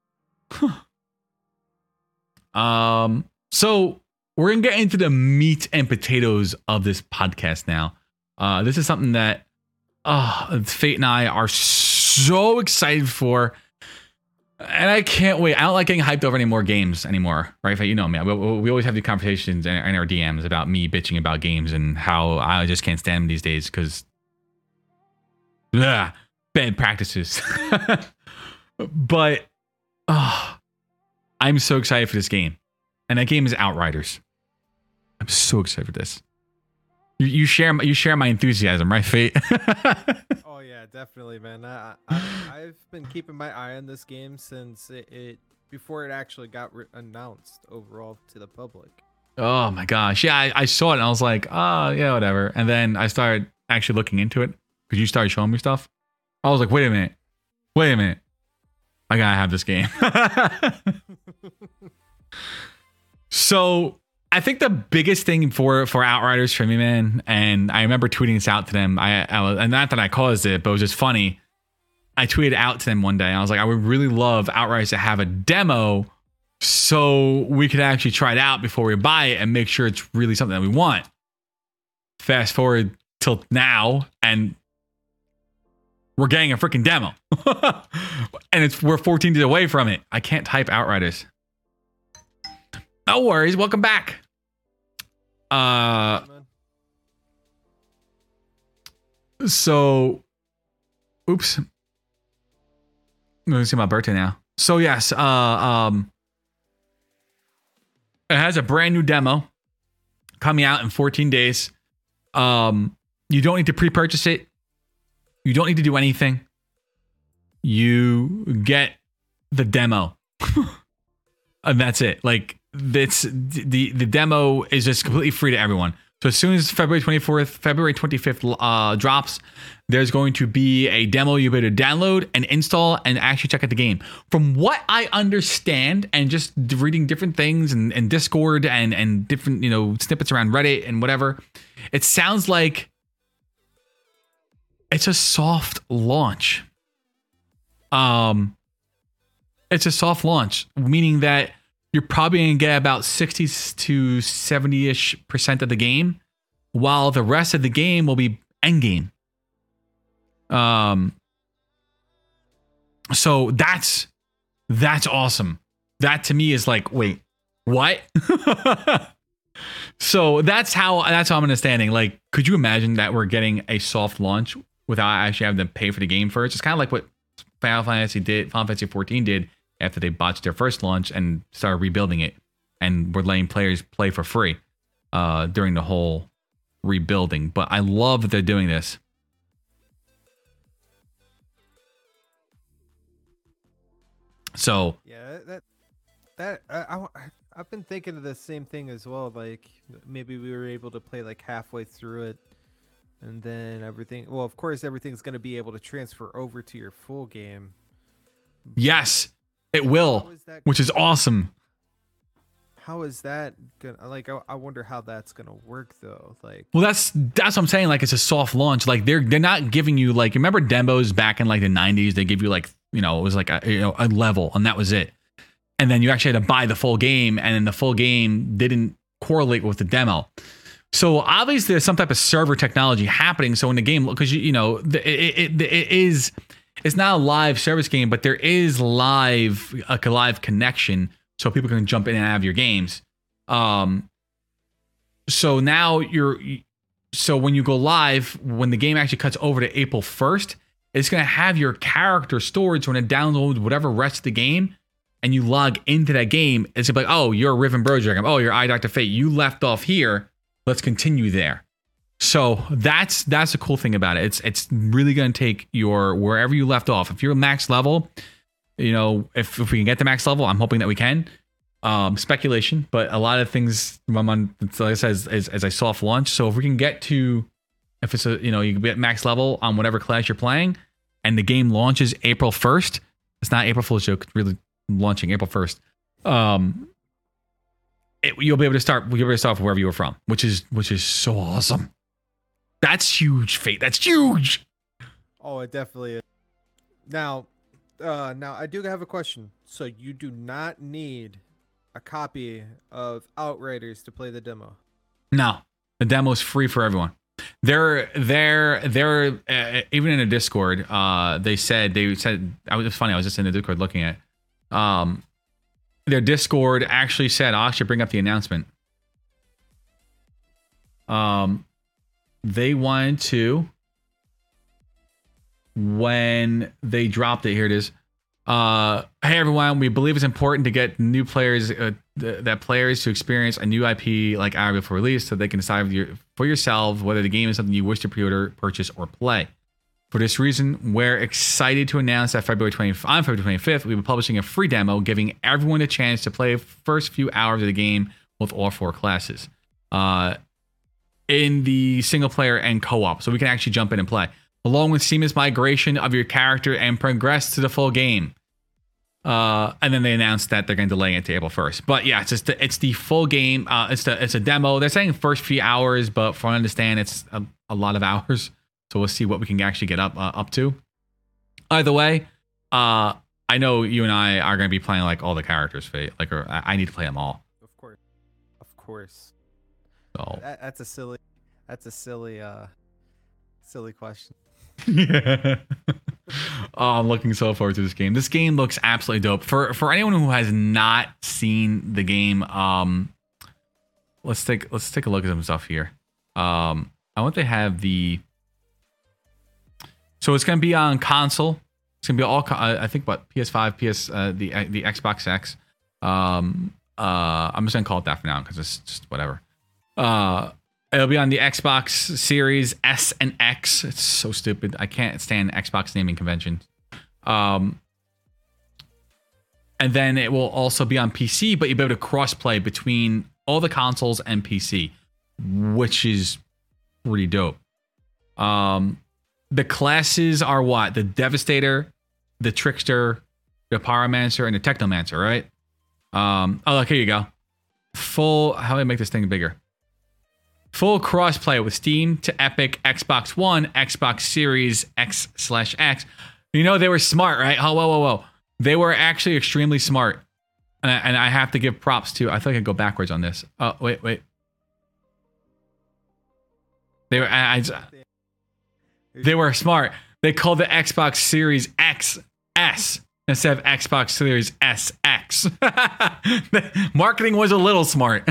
[SPEAKER 1] So we're gonna get into the meat and potatoes of this podcast now. This is something that Fate and I are so excited for. And I can't wait. I don't like getting hyped over any more games anymore, right? You know me. We always have these conversations in our DMs about me bitching about games and how I just can't stand them these days because bad practices. But I'm so excited for this game. And that game is Outriders. I'm so excited for this. You share my enthusiasm, right, Fate?
[SPEAKER 2] Oh yeah, definitely, man. I've been keeping my eye on this game since it before it actually got announced overall to the public.
[SPEAKER 1] Oh my gosh, yeah, I saw it and I was like, oh yeah, whatever. And then I started actually looking into it because you started showing me stuff. I was like, wait a minute, I gotta have this game. So I think the biggest thing for Outriders for me, man, and I remember tweeting this out to them. And not that I caused it, but it was just funny. I tweeted out to them one day. I was like, I would really love Outriders to have a demo so we could actually try it out before we buy it and make sure it's really something that we want. Fast forward till now, and we're getting a freaking demo. And we're 14 days away from it. I can't type Outriders. No worries. Welcome back. So, oops. I'm going to see my birthday now. So yes, it has a brand new demo coming out in 14 days. You don't need to pre-purchase it. You don't need to do anything. You get the demo. And that's it. Like, the demo is just completely free to everyone. So as soon as February 25th drops, there's going to be a demo you'll be able to download and install and actually check out the game. From what I understand, and just reading different things and Discord and different, snippets around Reddit and whatever, it sounds like it's a soft launch. It's a soft launch, meaning that you're probably going to get about 60 to 70-ish% of the game, while the rest of the game will be endgame. So that's awesome. That to me is like, wait, what? So that's how I'm understanding. Like, could you imagine that we're getting a soft launch without actually having to pay for the game first? It's kind of like what Final Fantasy 14 did after they botched their first launch and started rebuilding it, and we're letting players play for free during the whole rebuilding. But I love that they're doing this. So
[SPEAKER 2] yeah, I've been thinking of the same thing as well. Like, maybe we were able to play like halfway through it, and then everything. Well, of course, everything's going to be able to transfer over to your full game.
[SPEAKER 1] Yes, it will, which is awesome.
[SPEAKER 2] How is that gonna, like, I wonder how that's gonna work though. Like,
[SPEAKER 1] well, that's what I'm saying. Like, it's a soft launch. Like, they're not giving you, like, remember demos back in like the 90s? They give you like, it was like a level, and that was it. And then you actually had to buy the full game, and then the full game didn't correlate with the demo. So obviously there's some type of server technology happening. So in the game, because it's not a live service game, but there is a live connection, so people can jump in and out of your games. So now so when you go live, when the game actually cuts over to April 1st, it's going to have your character stored. So when it downloads whatever rest of the game and you log into that game, it's going to be like, oh, you're Riven Brojack. Oh, you're Dr. Fate. You left off here. Let's continue there. So that's a cool thing about it. It's really going to take your wherever you left off. If you're max level, if we can get to max level, I'm hoping that we can. Speculation, but a lot of things, like I said, is a soft launch. So if we can get to, if it's you can be at max level on whatever class you're playing, and the game launches April 1st. It's not April Fool's joke. It's really launching April 1st. You'll be able to start wherever you were from, which is so awesome. That's huge, Fate. That's huge.
[SPEAKER 2] Oh, it definitely is. Now I do have a question. So you do not need a copy of Outriders to play the demo?
[SPEAKER 1] No, the demo is free for everyone. They're even in a Discord. They said I was funny. I was just in the Discord looking at. Their Discord actually said, I'll actually bring up the announcement. They wanted to, when they dropped it, here it is. Hey everyone, we believe it's important to get new players, players to experience a new IP like ours before release, so they can decide for yourselves whether the game is something you wish to pre-order, purchase, or play. For this reason, we're excited to announce that on February 25th, we'll be publishing a free demo, giving everyone a chance to play the first few hours of the game with all 4 classes. In the single player and co-op, so we can actually jump in and play, along with seamless migration of your character and progress to the full game. And then they announced that they're going to delay it to April 1st. But yeah, it's the full game. It's a demo. They're saying first few hours, but from what I understand, it's a lot of hours. So we'll see what we can actually get up to. Either way, I know you and I are going to be playing like all the characters. Or I need to play them all.
[SPEAKER 2] Of course.
[SPEAKER 1] So
[SPEAKER 2] that's a silly question.
[SPEAKER 1] Yeah. Oh, I'm looking so forward to this game. This game looks absolutely dope. For anyone who has not seen the game, let's take a look at some stuff here. I want to have the. So it's going to be on console. It's going to be all. I think what PS5, the Xbox X. I'm just going to call it that for now because it's just whatever. It'll be on the Xbox Series S and X. It's so stupid. I can't stand Xbox naming convention. And then it will also be on PC, but you'll be able to cross-play between all the consoles and PC, which is pretty dope. The classes are what? The Devastator, the Trickster, the Pyromancer, and the Technomancer, right? Oh, look, here you go. How do I make this thing bigger? Full crossplay with Steam to Epic, Xbox One, Xbox Series X/X. You know, they were smart, right? Oh, whoa. They were actually extremely smart. And I have to give props to, I think I can go backwards on this. Oh, wait. They were smart. They called the Xbox Series XS instead of Xbox Series SX. Marketing was a little smart.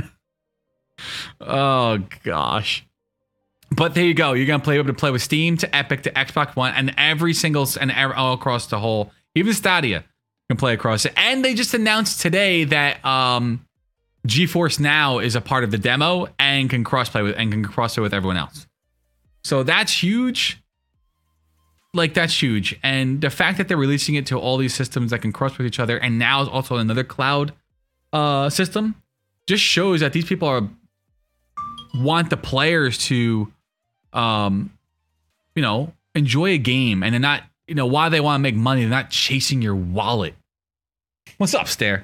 [SPEAKER 1] Oh gosh. But there you go. You're gonna be able to play with Steam to Epic to Xbox One and all across the whole, even Stadia can play across it. And they just announced today that GeForce Now is a part of the demo and can crossplay with everyone else. So that's huge. That's huge. And the fact that they're releasing it to all these systems that can cross with each other, and now also another cloud system, just shows that these people want the players to enjoy a game, and they're not, why they want to make money, they're not chasing your wallet. What's up, Stare?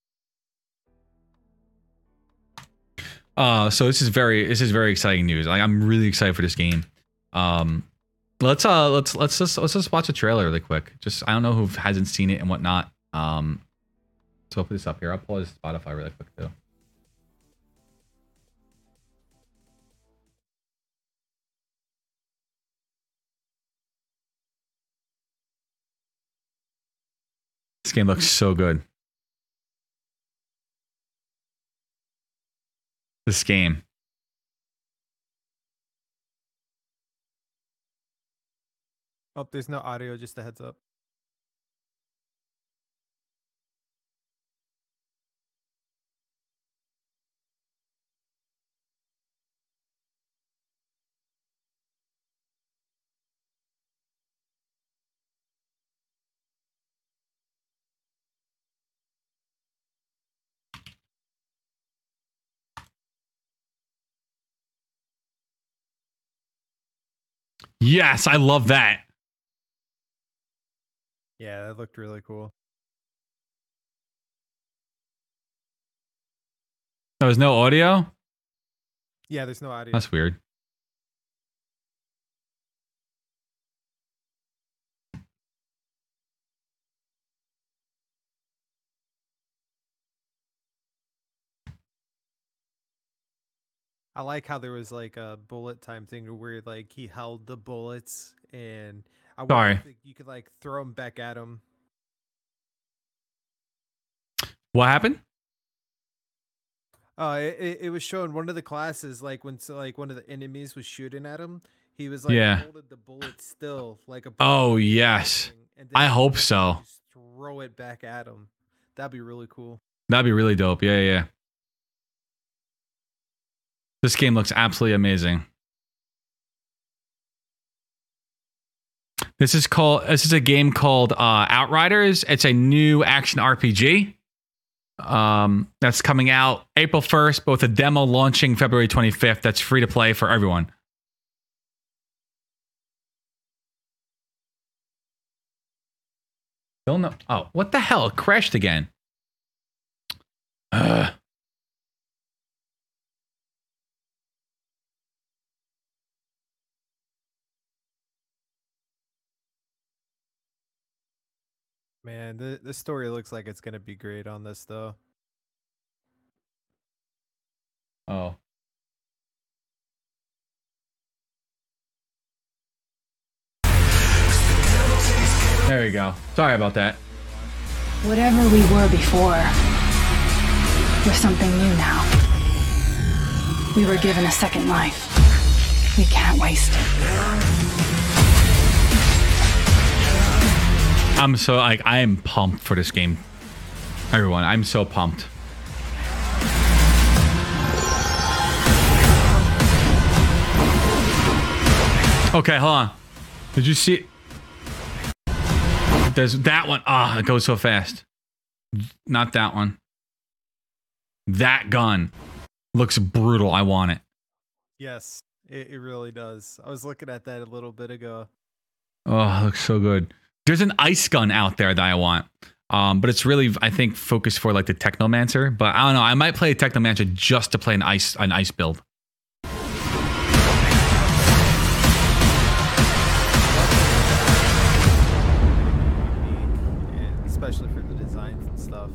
[SPEAKER 1] So this is very exciting news. I'm really excited for this game. Let's just watch a trailer really quick. I don't know who hasn't seen it and whatnot. So I'll put this up here. I'll pull this Spotify really quick too. This game looks so good. This game.
[SPEAKER 2] Oh, there's no audio, just a heads up.
[SPEAKER 1] Yes, I love that.
[SPEAKER 2] Yeah, that looked really cool.
[SPEAKER 1] There was no audio?
[SPEAKER 2] Yeah, there's no audio.
[SPEAKER 1] That's weird.
[SPEAKER 2] I like how there was like a bullet time thing where like he held the bullets, and I wonder
[SPEAKER 1] Sorry.
[SPEAKER 2] if you could like throw them back at him.
[SPEAKER 1] What happened?
[SPEAKER 2] It was showing one of the classes like when like one of the enemies was shooting at him, he was like
[SPEAKER 1] Yeah.
[SPEAKER 2] holding the bullet still like a
[SPEAKER 1] Oh,
[SPEAKER 2] bullet
[SPEAKER 1] yes.
[SPEAKER 2] and
[SPEAKER 1] I
[SPEAKER 2] then
[SPEAKER 1] hope so.
[SPEAKER 2] just throw it back at him. That'd be really cool.
[SPEAKER 1] That'd be really dope. Yeah, yeah. This game looks absolutely amazing. This is a game called Outriders. It's a new action RPG. That's coming out April 1st, but with a demo launching February 25th. That's free to play for everyone. Don't know. Oh, what the hell? It crashed again.
[SPEAKER 2] Man, the story looks like it's gonna be great on this though.
[SPEAKER 1] Oh. There we go. Sorry about that.
[SPEAKER 3] Whatever we were before, we're something new now. We were given a second life. We can't waste it.
[SPEAKER 1] I am pumped for this game. Everyone, I'm so pumped. Okay, hold on. Did you see? There's that one. Ah, it goes so fast. Not that one. That gun looks brutal. I want it.
[SPEAKER 2] Yes, it really does. I was looking at that a little bit ago.
[SPEAKER 1] Oh, it looks so good. There's an ice gun out there that I want. But it's really, I think, focused for like the Technomancer. But I don't know. I might play a Technomancer just to play an ice build.
[SPEAKER 2] Especially for the designs and stuff.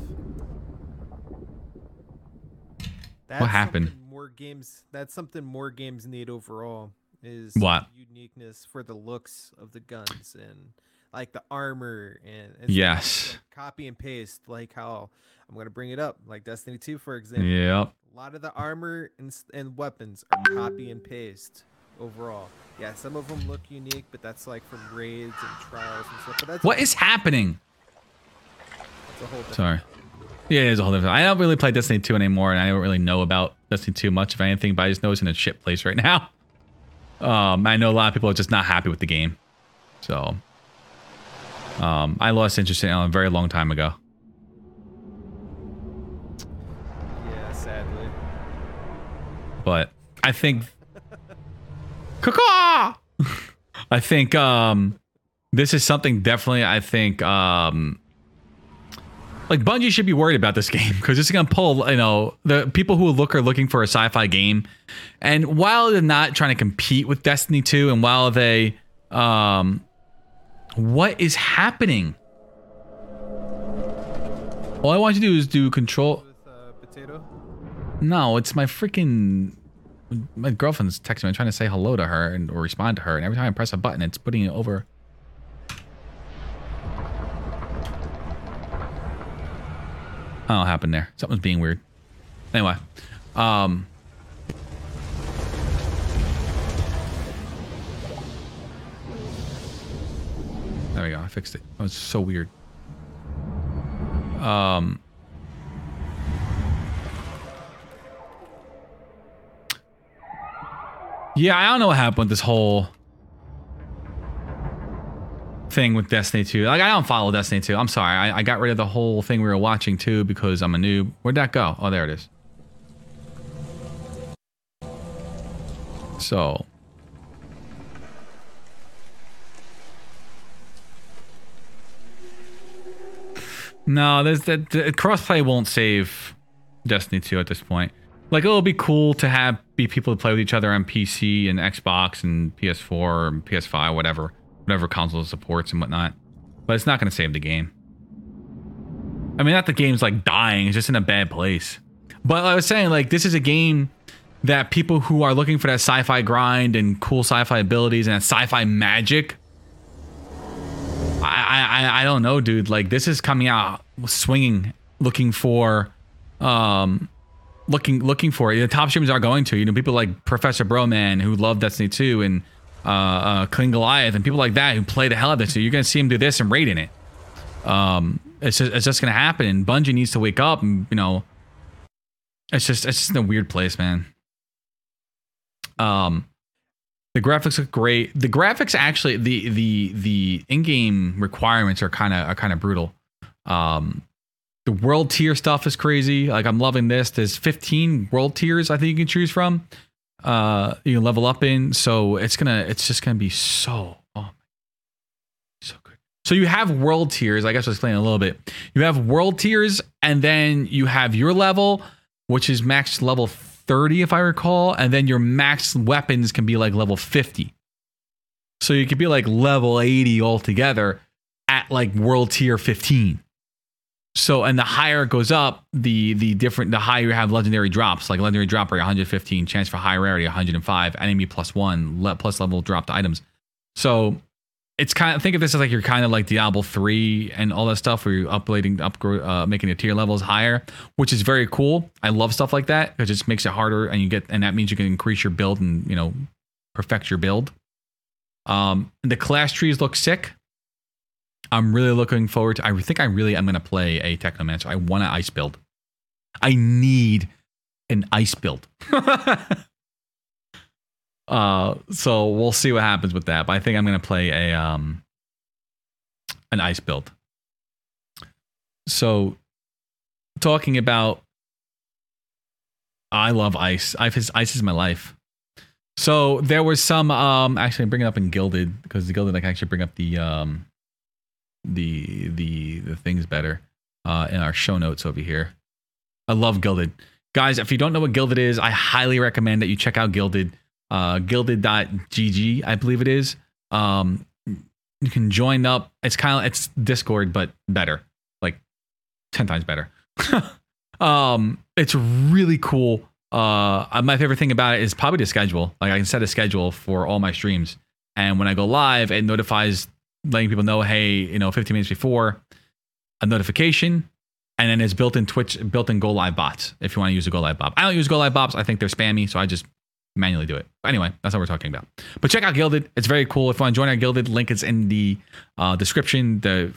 [SPEAKER 1] What happened?
[SPEAKER 2] That's something more games need overall is
[SPEAKER 1] What?
[SPEAKER 2] uniqueness for the looks of the guns and like the armor and
[SPEAKER 1] Yes.
[SPEAKER 2] like copy and paste, like how I'm gonna bring it up, like Destiny 2 for example.
[SPEAKER 1] Yep.
[SPEAKER 2] A lot of the armor and weapons are copy and paste overall. Yeah, some of them look unique, but that's like from raids and trials and stuff. But that's
[SPEAKER 1] What is happening?
[SPEAKER 2] that's a whole different
[SPEAKER 1] Sorry. Yeah, it's a whole different. I don't really play Destiny 2 anymore, and I don't really know about Destiny 2 much, if anything, but I just know it's in a shit place right now. I know a lot of people are just not happy with the game. So, I lost interest in it a very long time ago.
[SPEAKER 2] Yeah, sadly.
[SPEAKER 1] But I think... Caw-caw! I think this is something definitely, I think... like Bungie should be worried about this game because it's going to pull, you know, the people who are looking for a sci-fi game. And while they're not trying to compete with Destiny 2 and while they, what is happening? All I want you to do is do control.
[SPEAKER 2] With potato.
[SPEAKER 1] No, it's my freaking, my girlfriend's texting me. I'm trying to say hello to her or respond to her. And every time I press a button, it's putting it over. I don't know what happened there. Something's being weird. Anyway. There we go. I fixed it. That was so weird. Yeah, I don't know what happened with this whole thing with Destiny 2. Like, I don't follow Destiny 2. I'm sorry. I got rid of the whole thing we were watching too because I'm a noob. Where'd that go? Oh, there it is. So. No, the crossplay won't save Destiny 2 at this point. Like, it'll be cool to be people to play with each other on PC and Xbox and PS4 and PS5, whatever console it supports and whatnot. But it's not going to save the game. I mean, not the game's like dying, it's just in a bad place. But I was saying, like, this is a game that people who are looking for that sci-fi grind and cool sci-fi abilities and that sci-fi magic, I don't know, dude. Like, this is coming out swinging, looking for looking for it. The top streamers are going to, people like Professor Broman who love Destiny 2 and King Goliath and people like that who play the hell out of this. So you're gonna see him do this and raid in it. It's just gonna happen, and Bungie needs to wake up. And it's just in a weird place, man. The graphics look great. The graphics actually, the in-game requirements are kind of brutal. The world tier stuff is crazy. Like, I'm loving this. There's 15 world tiers I think you can choose from. You can level up in. So it's just gonna be so good. So you have world tiers. I guess I'll explain a little bit. You have world tiers, and then you have your level, which is max level 30 if I recall, and then your max weapons can be like level 50. So you could be like level 80 altogether at like world tier 15. So, and the higher it goes up, the higher you have legendary drops. Like legendary drop rate 115, chance for high rarity 105, enemy +1, plus level dropped items. So it's kind of, think of this as like you're kind of like Diablo 3 and all that stuff where you're making the tier levels higher, which is very cool. I love stuff like that because it just makes it harder, and that means you can increase your build and perfect your build. The class trees look sick. I'm really looking forward to. I think I really am going to play a Technomancer. I want an ice build. I need an ice build. So we'll see what happens with that. But I think I'm going to play an ice build. So talking about, I love ice. Ice is my life. So there was some. Actually, I bring it up in Gilded because the Gilded I can actually bring up the things better in our show notes over here. I love Gilded. Guys, if you don't know what Gilded is, I highly recommend that you check out Gilded. Gilded.gg, I believe it is. You can join up. It's Discord, but better. Like 10 times better. It's really cool. My favorite thing about it is probably the schedule. Like, I can set a schedule for all my streams, and when I go live, it notifies, letting people know, hey, 15 minutes before, a notification, and then it's built-in Go Live bots if you want to use a Go Live bot. I don't use Go Live bots. I think they're spammy, so I just manually do it. But anyway, that's what we're talking about. But check out Gilded. It's very cool. If you want to join our Gilded, link is in the description, the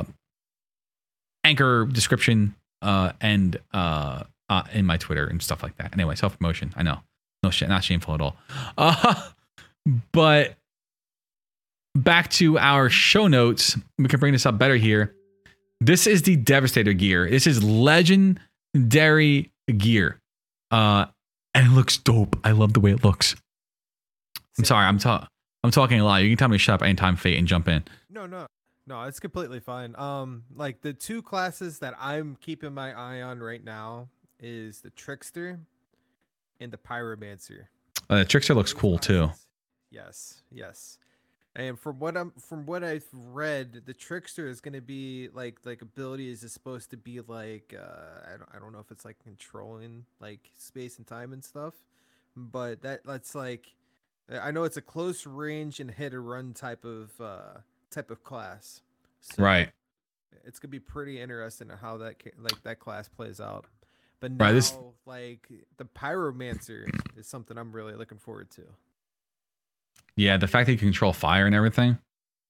[SPEAKER 1] Anchor description, and in my Twitter and stuff like that. Anyway, self-promotion. I know. No shit, not shameful at all. But back to our show notes. We can bring this up better here. This is the Devastator gear. This is legendary gear. And it looks dope. I love the way it looks. I'm sorry. I'm talking a lot. You can tell me to shut up anytime, Fate, and jump in.
[SPEAKER 2] No, it's completely fine. Like, the two classes that I'm keeping my eye on right now is the Trickster and the Pyromancer.
[SPEAKER 1] The Trickster looks cool too.
[SPEAKER 2] Yes. And from what I've read, the Trickster is going to be like ability is supposed to be like I don't know if it's like controlling like space and time and stuff, but that's like, I know it's a close range and hit and run type of class. So
[SPEAKER 1] right.
[SPEAKER 2] It's gonna be pretty interesting how that class plays out. But now, like, the Pyromancer is something I'm really looking forward to.
[SPEAKER 1] Yeah, the fact that you can control fire and everything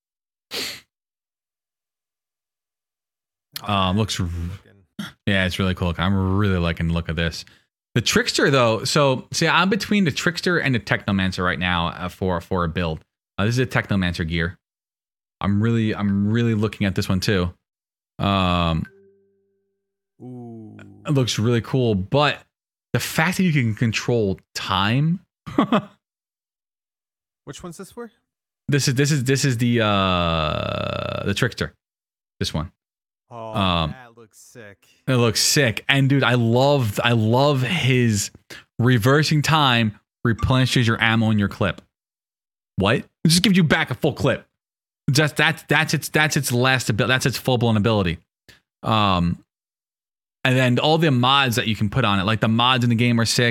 [SPEAKER 1] looks. Yeah, it's really cool. I'm really liking the look of this. The Trickster, though. So, see, I'm between the Trickster and the Technomancer right now for a build. This is a Technomancer gear. I'm really looking at this one too.
[SPEAKER 2] Ooh.
[SPEAKER 1] It looks really cool, but the fact that you can control time.
[SPEAKER 2] Which one's this for?
[SPEAKER 1] This is the Trickster. This one.
[SPEAKER 2] Oh, that looks sick.
[SPEAKER 1] It looks sick. And dude, I love his reversing time replenishes your ammo in your clip. What? It just gives you back a full clip. That's its last ability. That's its full blown ability. And then all the mods that you can put on it, like the mods in the game are sick.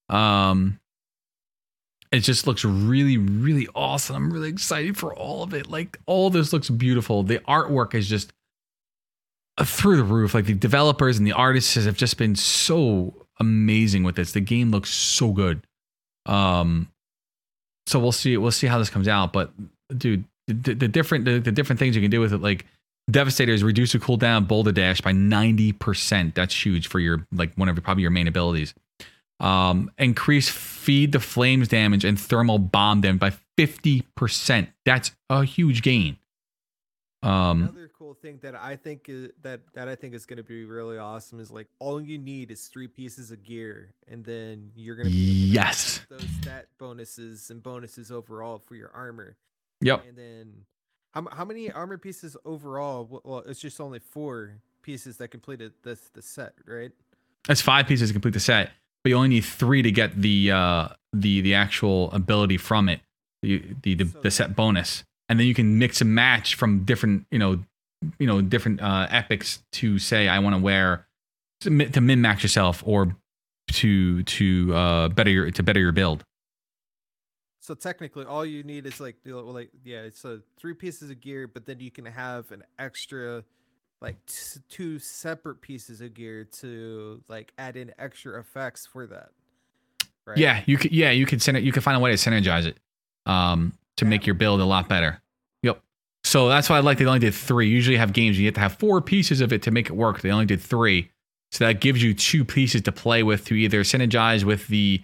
[SPEAKER 1] It just looks really, really awesome. I'm really excited for all of it. Like, all this looks beautiful. The artwork is just through the roof. Like, the developers and the artists have just been so amazing with this. The game looks so good. So we'll see how this comes out. But dude, the different things you can do with it, like Devastators reduce the cooldown boulder dash by 90%. That's huge for your, like, one of probably your main abilities. Increase feed the flames damage and thermal bomb damage by 50%. That's a huge gain.
[SPEAKER 2] Another cool thing that I think is going to be really awesome is, like, all you need is 3 pieces of gear, and then you're going to be able to have those stat bonuses and bonuses overall for your armor.
[SPEAKER 1] Yep.
[SPEAKER 2] And then how many armor pieces overall? Well, it's just only 4 pieces that completed the set, right?
[SPEAKER 1] That's 5 pieces to complete the set. But you only need 3 to get the actual ability from it, the set bonus, and then you can mix and match from different different epics to say I want to wear to min max yourself or to better your build.
[SPEAKER 2] So technically, all you need is it's 3 pieces of gear, but then you can have an extra, like, 2 separate pieces of gear to, like, add in extra effects for that. Right?
[SPEAKER 1] Yeah, you could you can find a way to synergize it to make your build a lot better. Yep. So that's why I like they only did 3. Usually have games you have to have 4 pieces of it to make it work. They only did 3. So that gives you 2 pieces to play with to either synergize with the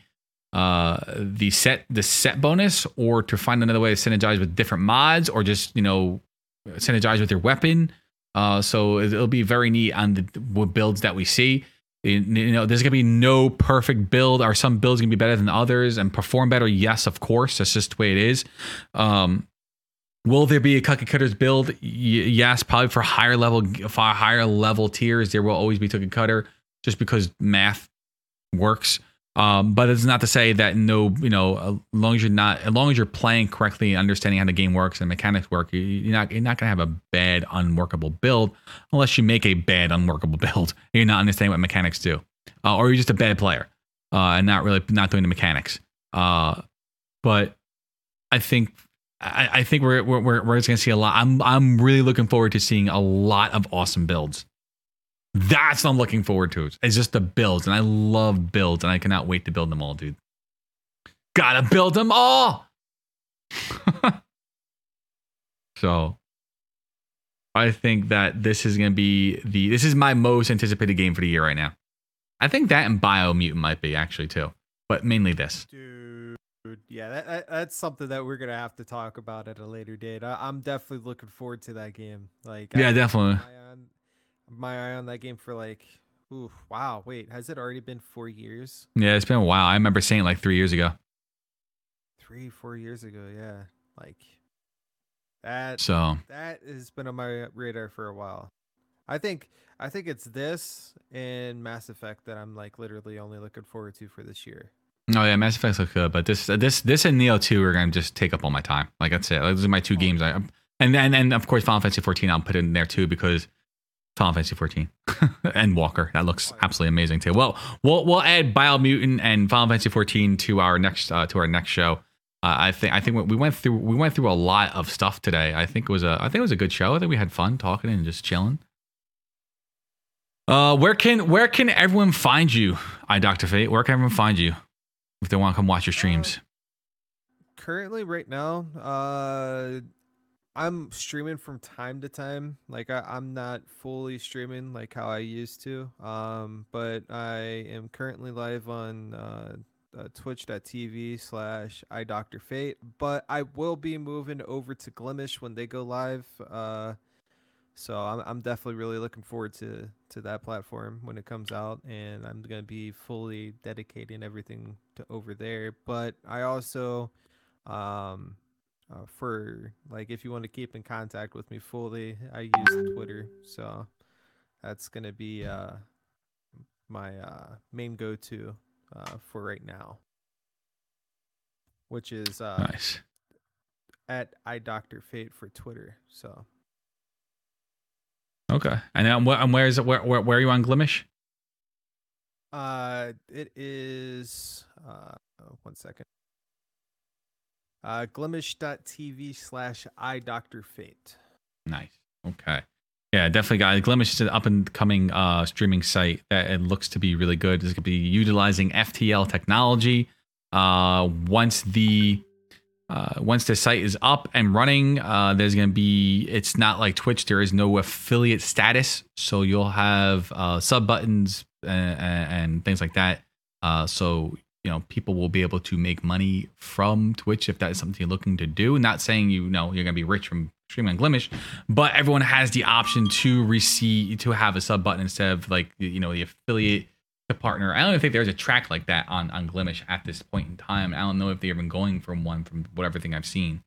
[SPEAKER 1] set bonus, or to find another way to synergize with different mods, or just synergize with your weapon. So it'll be very neat on the builds that we see. There's gonna be no perfect build. Are some builds gonna be better than others and perform better? Yes, of course. That's just the way it is. Will there be a cookie cutters build? Yes, probably for higher level tiers. There will always be cookie cutter, just because math works. But it's not to say that as long as you're playing correctly and understanding how the game works and mechanics work, you're not gonna have a bad unworkable build unless you make a bad unworkable build. You're not understanding what mechanics do, or you're just a bad player and not doing the mechanics. But I think we're just gonna see a lot. I'm really looking forward to seeing a lot of awesome builds. That's what I'm looking forward to. It's just the builds, and I love builds, and I cannot wait to build them all, dude. Gotta build them all. So I think that this is gonna be this is my most anticipated game for the year right now. I think that and Biomutant might be actually too, but mainly this.
[SPEAKER 2] Dude, yeah, that's something that we're gonna have to talk about at a later date. I'm definitely looking forward to that game. Like,
[SPEAKER 1] yeah, definitely.
[SPEAKER 2] My eye on that game for, like, wow, wait, has it already been 4 years?
[SPEAKER 1] Yeah, it's been a while. I remember saying it like 3 years ago.
[SPEAKER 2] 4 years ago, yeah. Like, that has been on my radar for a while. I think it's this and Mass Effect that I'm, like, literally only looking forward to for this year.
[SPEAKER 1] Oh yeah, Mass Effect looks good, but this and Neo 2 are gonna just take up all my time. Like, that's it. Those are my 2 games. And of course Final Fantasy 14 I'll put in there too, because Final Fantasy 14 and Walker, that looks absolutely amazing too. Well, we'll add Biomutant and Final Fantasy 14 to our next show. I think we went through a lot of stuff today. I think it was a good show. I think we had fun talking and just chilling. Where can everyone find you, Dr. Fate? Where can everyone find you if they want to come watch your streams?
[SPEAKER 2] Currently, right now, I'm streaming from time to time. Like, I'm not fully streaming like how I used to. But I am currently live on twitch.tv/iDrFate. But I will be moving over to Glimish when they go live. So I'm definitely really looking forward to that platform when it comes out, and I'm gonna be fully dedicating everything to over there. But I also for, like, if you want to keep in contact with me fully, I use Twitter, so that's gonna be my main go-to for right now, which is
[SPEAKER 1] nice.
[SPEAKER 2] at iDrFate for Twitter. So
[SPEAKER 1] okay, and where is it? Where are you on Glimish?
[SPEAKER 2] It is One second. Glimesh.tv/iDoctorFate.
[SPEAKER 1] Nice. Okay. Yeah, definitely, guys. Glimesh is an up and coming streaming site that it looks to be really good. It's going to be utilizing FTL technology. Once the site is up and running, there's going to be, it's not like Twitch. There is no affiliate status. So you'll have sub buttons and things like that. So, people will be able to make money from Twitch if that is something you're looking to do. Not saying, you're going to be rich from streaming on Glimesh, but everyone has the option to have a sub button instead of like, the affiliate to partner. I don't even think there's a track like that on Glimesh at this point in time. I don't know if they've been going from one from whatever thing I've seen.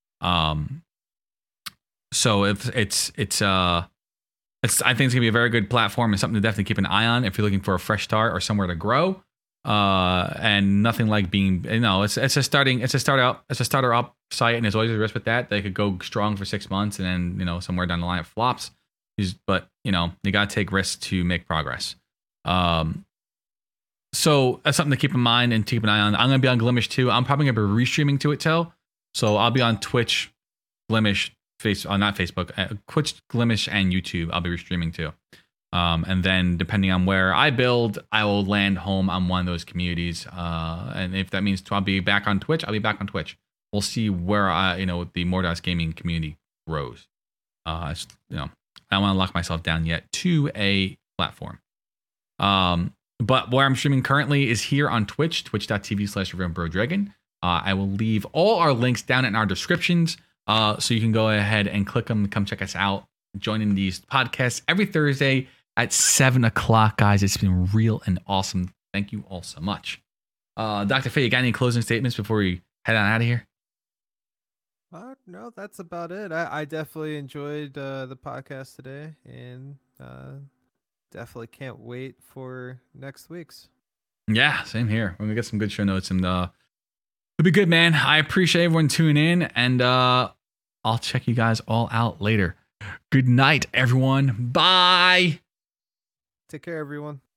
[SPEAKER 1] So I think it's gonna be a very good platform and something to definitely keep an eye on if you're looking for a fresh start or somewhere to grow. And nothing like being, it's a starter up site, and there's always a risk with that. They could go strong for 6 months and then, somewhere down the line it flops. But you got to take risks to make progress. So that's something to keep in mind and keep an eye on. I'm going to be on Glimesh too. I'm probably going to be restreaming to it too. So I'll be on Twitch, Glimesh, not Facebook, Twitch, Glimesh, and YouTube. I'll be restreaming too. And then depending on where I build, I will land home on one of those communities. And if that means I'll be back on Twitch, I'll be back on Twitch. We'll see where the Mordas gaming community grows. I don't want to lock myself down yet to a platform. But where I'm streaming currently is here on Twitch, twitch.tv/ReverendBroDragon. I will leave all our links down in our descriptions. So you can go ahead and click them, come check us out, join in these podcasts every Thursday at 7 o'clock, guys. It's been real and awesome. Thank you all so much. Dr. Fate, you got any closing statements before we head on out of here?
[SPEAKER 2] No, that's about it. I definitely enjoyed the podcast today, and definitely can't wait for next week's.
[SPEAKER 1] Yeah, same here. We're going to get some good show notes, and it'll be good, man. I appreciate everyone tuning in, and I'll check you guys all out later. Good night, everyone. Bye.
[SPEAKER 2] Take care, everyone.